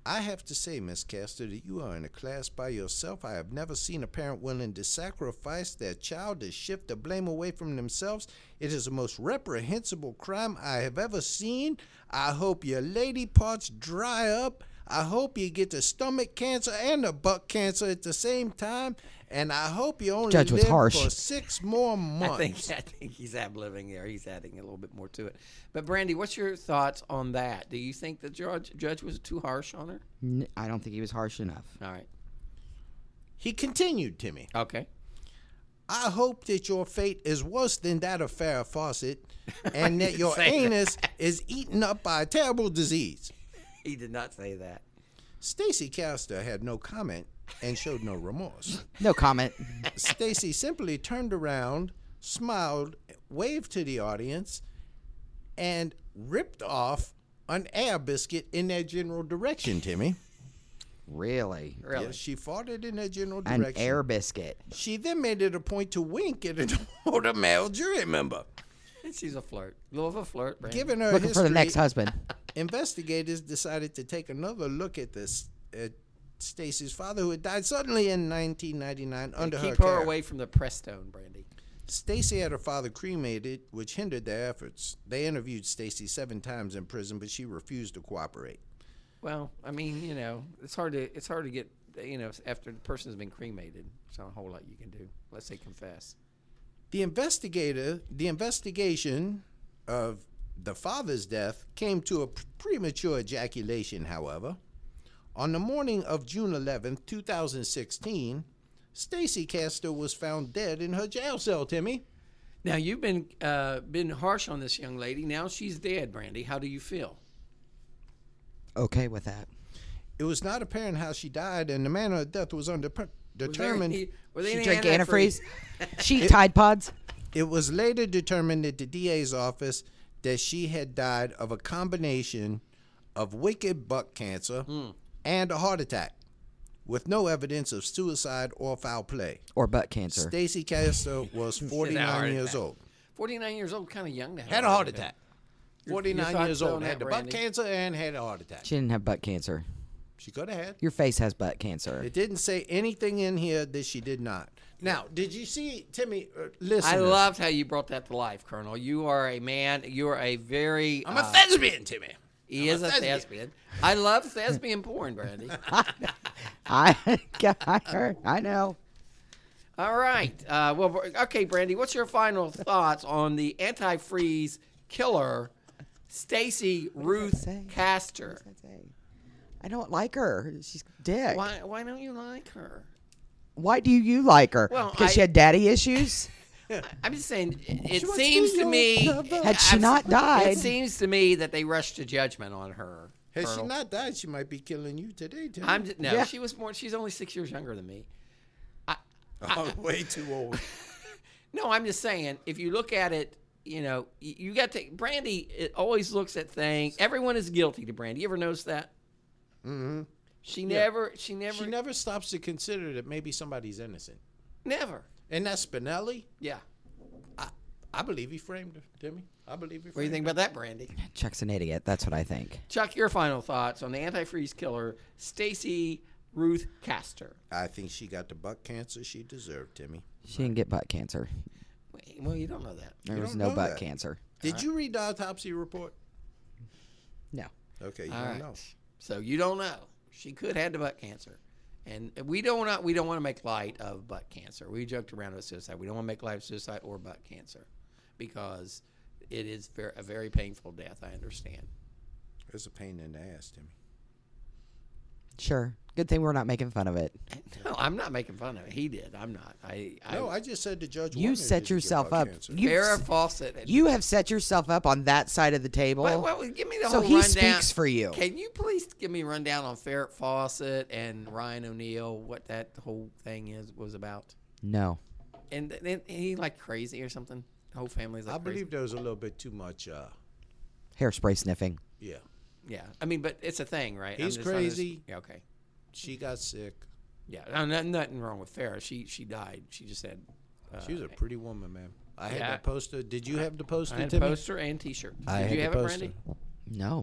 I have to say, Miss Castor, that you are in a class by yourself. I have never seen a parent willing to sacrifice their child to shift the blame away from themselves. It is the most reprehensible crime I have ever seen. I hope your lady parts dry up. I hope you get the stomach cancer and the butt cancer at the same time. And I hope you only Judge was live harsh. for six more months. I think I think he's ad-libbing there. He's adding a little bit more to it. But Brandy, what's your thoughts on that? Do you think the judge judge was too harsh on her? N- I don't think he was harsh enough. All right. He continued, Timmy. Okay. I hope that your fate is worse than that of Farrah Fawcett and that your say anus is eaten up by a terrible disease. He did not say that. Stacy Castor had no comment and showed no remorse. No comment. Stacy simply turned around, smiled, waved to the audience, and ripped off an air biscuit in their general direction, Timmy. Really? Really? Yeah, she farted in their general An direction. air biscuit. She then made it a point to wink at an older male jury member. She's a flirt. A little of a flirt, Brandy. Given her Looking for the history, next husband. investigators decided to take another look at this at Stacy's father, who had died suddenly in nineteen ninety-nine under her Keep care. her away from the Prestone, Brandy. Stacy had her father cremated, which hindered their efforts. They interviewed Stacy seven times in prison, but she refused to cooperate. Well, I mean, you know, it's hard to it's hard to get, you know, after the person's been cremated. There's not a whole lot you can do. Let's say confess. The investigator, the investigation of the father's death came to a premature ejaculation, however. On the morning of June eleventh, two thousand sixteen, Stacy Castor was found dead in her jail cell, Timmy. Now you've been uh, been harsh on this young lady. Now she's dead, Brandy. How do you feel? Okay with that. It was not apparent how she died, and the manner of death was undetermined. Determined. Were they She any drank antifreeze? antifreeze. She Tide Pods. It was later determined at the D A's office that she had died of a combination of wicked butt cancer Mm. and a heart attack, with no evidence of suicide or foul play. Or butt cancer. Stacy Castor was heart forty-nine years attack. old. forty-nine years old, kind of young to have Had a heart attack. Your- your forty-nine thoughts years on old. that, Had the butt Brandy? cancer and had a heart attack. She didn't have butt cancer. She could have had. Your face has butt cancer. It didn't say anything in here that she did not. Now, did you see, Timmy, uh, listen. I loved how you brought that to life, Colonel. You are a man. You are a very. I'm a uh, thespian, Timmy. He I'm is a a thespian. thespian. I love thespian porn, Brandy. I, I heard. I know. All right. Uh, well, okay, Brandy. What's your final thoughts on the antifreeze killer, Stacy Ruth say? Castor? I don't like her. She's a dick. Why, Why? Why don't you like her? do you like her? Well, because I- she had daddy issues? I'm just saying. It wants seems to to me. Had she I've- not died- It seems to me that they rushed to judgment on her. Has she Colonel. not died, she might be killing you today, Timmy. I'm just, no. Yeah. She was more. She's only six years younger than me. oh, way too old. No, I'm just saying, if you look at it, you know, you, you got to, Brandy it always looks at things, everyone is guilty to Brandy. You ever notice that? Mm-hmm. She never, she never, She never stops to consider that maybe somebody's innocent. never. And that's Spinelli. Yeah. I believe he framed her, Timmy. I believe he framed What do you think her. about that, Brandy? Chuck's an idiot. That's what I think. Chuck, your final thoughts on the antifreeze killer, Stacy Ruth Castor. I think she got the butt cancer she deserved, Timmy. She didn't get butt cancer. Wait, well, you don't know that. There You was don't no know butt that. cancer. Did you read the autopsy report? No. Okay, you All don't right. know. So you don't know. She could have had the butt cancer. And we don't want we don't want to make light of butt cancer. We joked around with suicide. We don't want to make light of suicide or butt cancer because it is very, a very painful death. I understand. It's a pain in the ass, Timmy. Sure. Good thing we're not making fun of it. No, I'm not making fun of it. He did. I'm not. I. I No, I just said the judge You wanted set her to get yourself butt up. cancer. You- Farrah Fawcett. and- You have set yourself up on that side of the table. Wait, wait, wait, give me the So whole he rundown. speaks for you. Can you please give me a rundown on Farrah Fawcett and Ryan O'Neal? What that whole thing is was about? No. And then he like crazy or something. The whole family's like I crazy. believe there was a little bit too much, uh, Hairspray sniffing. yeah. Yeah, I mean, but it's a thing, right? He's I'm just not as- crazy. yeah, okay. She got sick. Yeah, no, no- nothing wrong with Farrah. She she died. She just had. Uh, She was a pretty woman, man. I had Yeah. that poster. Did you have the poster, I had a Timmy? poster and T-shirt. I Did had you have the it, poster. Brandy? No.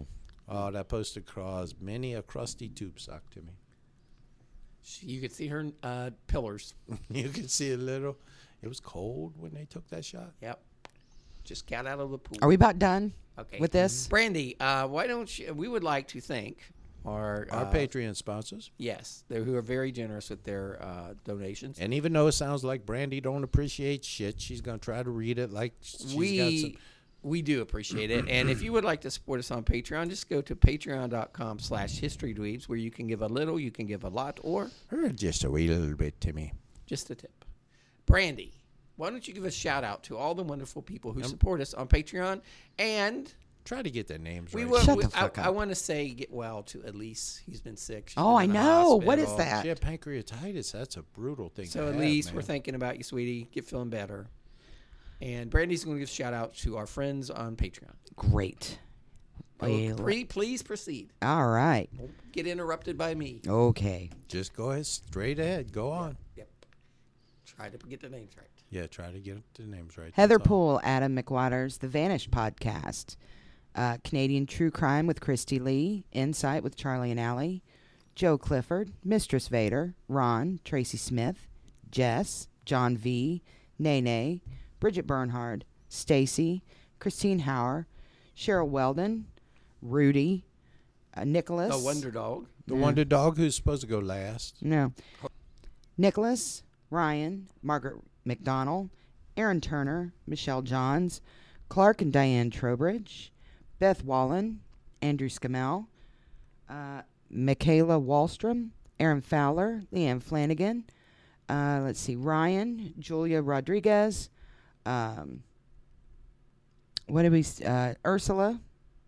Oh, that poster caused many a crusty tube sock to me. She, you could see her uh, pillars. You could see a little. It was cold when they took that shot. Yep. Just got out of the pool. Are we about done okay. with this? Brandy, uh, why don't you, we would like to thank our... Our uh, Patreon sponsors. Yes, they who are very generous with their uh, donations. And even though it sounds like Brandy don't appreciate shit, she's going to try to read it like she's we, got some... We do appreciate it. And if you would like to support us on Patreon, just go to patreon.com slash historydweebs, where you can give a little, you can give a lot, or... Or just a wee little bit, Timmy. Just a tip. Brandy, why don't you give a shout-out to all the wonderful people who support us on Patreon, and... Try to get their names we right. Will, Shut we, the fuck I, up. I want to say get well to Elise. He's been sick. She's Oh, been I in the know. What is hospital. that? She had pancreatitis. That's a brutal thing So to have, Elise, man. we're thinking about you, sweetie. Get feeling better. And Brandy's going to give a shout-out to our friends on Patreon. Great. So Well, pre, please proceed. all right. Don't get interrupted by me. Okay. Just go ahead, straight ahead. Go on. Yep. Try to get the names right. Yeah, try to get the names right. Heather That's all. Poole, Adam McWaters, The Vanished Podcast, uh, Canadian True Crime with Christy Lee, Insight with Charlie and Allie, Joe Clifford, Mistress Vader, Ron, Tracy Smith, Jess, John V, Nene, Bridget Bernhard, Stacy, Christine Hauer, Cheryl Weldon, Rudy, uh, Nicholas. The Wonder Dog. The Wonder Dog who's supposed to go last. No. Nicholas, Ryan, Margaret McDonald, Aaron Turner, Michelle Johns, Clark and Diane Trowbridge, Beth Wallen, Andrew Scamell, uh, Michaela Wallstrom, Aaron Fowler, Leanne Flanagan, uh, let's see, Ryan, Julia Rodriguez, um, what did we, s- uh, Ursula,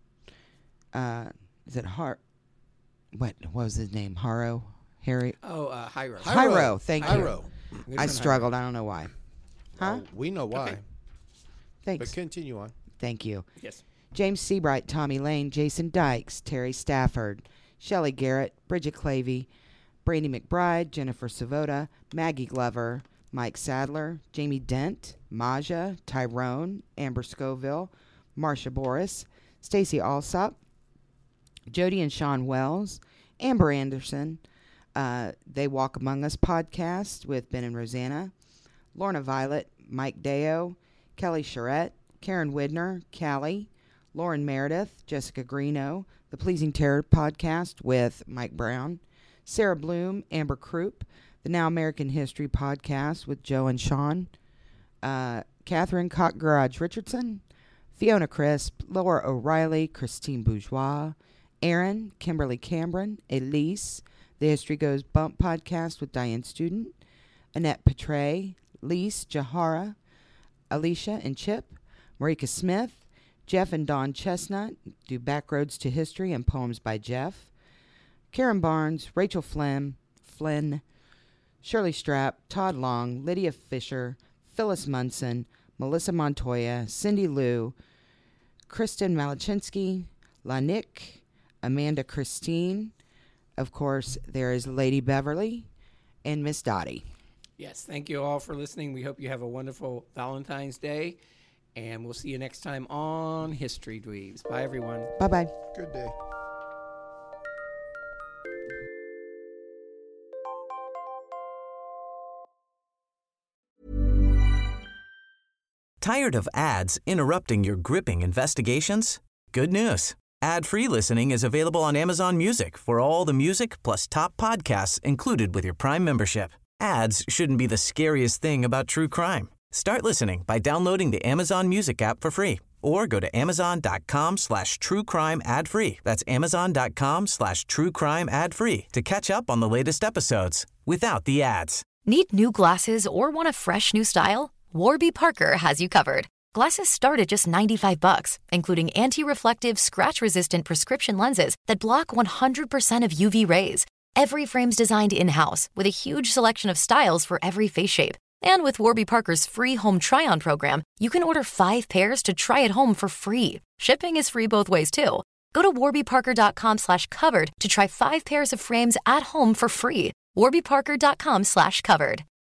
uh, is it Har, what, what was his name, Haro, Harry, Oh, uh, Hyro. Hyro, thank you. Hyro. Good I friend struggled, I don't know why. Huh? Oh, we know why. Okay. Thanks. But continue on. Thank you. Hyro. Yes. James Seabright, Tommy Lane, Jason Dykes, Terry Stafford, Shelley Garrett, Bridget Clavey, Brandy McBride, Jennifer Savoda, Maggie Glover, Mike Sadler, Jamie Dent, Maja, Tyrone, Amber Scoville, Marsha Boris, Stacy Alsop, Jody and Sean Wells, Amber Anderson, uh, They Walk Among Us podcast with Ben and Rosanna, Lorna Violet, Mike Deo, Kelly Charette, Karen Widner, Callie, Lauren Meredith, Jessica Greeno, The Pleasing Terror podcast with Mike Brown, Sarah Bloom, Amber Croup, the Now American History podcast with Joe and Sean, uh, Catherine Cock Garage Richardson, Fiona Crisp, Laura O'Reilly, Christine Bourgeois, Aaron, Kimberly Cameron, Elise, The History Goes Bump podcast with Diane Student, Annette Petray, Lise Jahara, Alicia and Chip, Marika Smith, Jeff and Don Chestnut do Backroads to History and Poems by Jeff, Karen Barnes, Rachel Flynn, Flynn, Shirley Strapp, Todd Long, Lydia Fisher, Phyllis Munson, Melissa Montoya, Cindy Liu, Kristen Malachinsky, Lanick, Amanda Christine. Of course, there is Lady Beverly and Miss Dottie. Yes. Thank you all for listening. We hope you have a wonderful Valentine's Day. And we'll see you next time on History Dweebs. Bye, everyone. Bye-bye. Good day. Tired of ads interrupting your gripping investigations? Good news. Ad-free listening is available on Amazon Music for all the music plus top podcasts included with your Prime membership. Ads shouldn't be the scariest thing about true crime. Start listening by downloading the Amazon Music app for free or go to amazon.com slash true crime ad free. That's amazon.com slash true crime ad free to catch up on the latest episodes without the ads. Need new glasses or want a fresh new style? Warby Parker has you covered. Glasses start at just ninety-five bucks, including anti-reflective, scratch-resistant prescription lenses that block one hundred percent of U V rays. Every frame's designed in-house with a huge selection of styles for every face shape. And with Warby Parker's free home try-on program, you can order five pairs to try at home for free. Shipping is free both ways, too. Go to warbyparker.com slash covered to try five pairs of frames at home for free. warbyparker.com slash covered.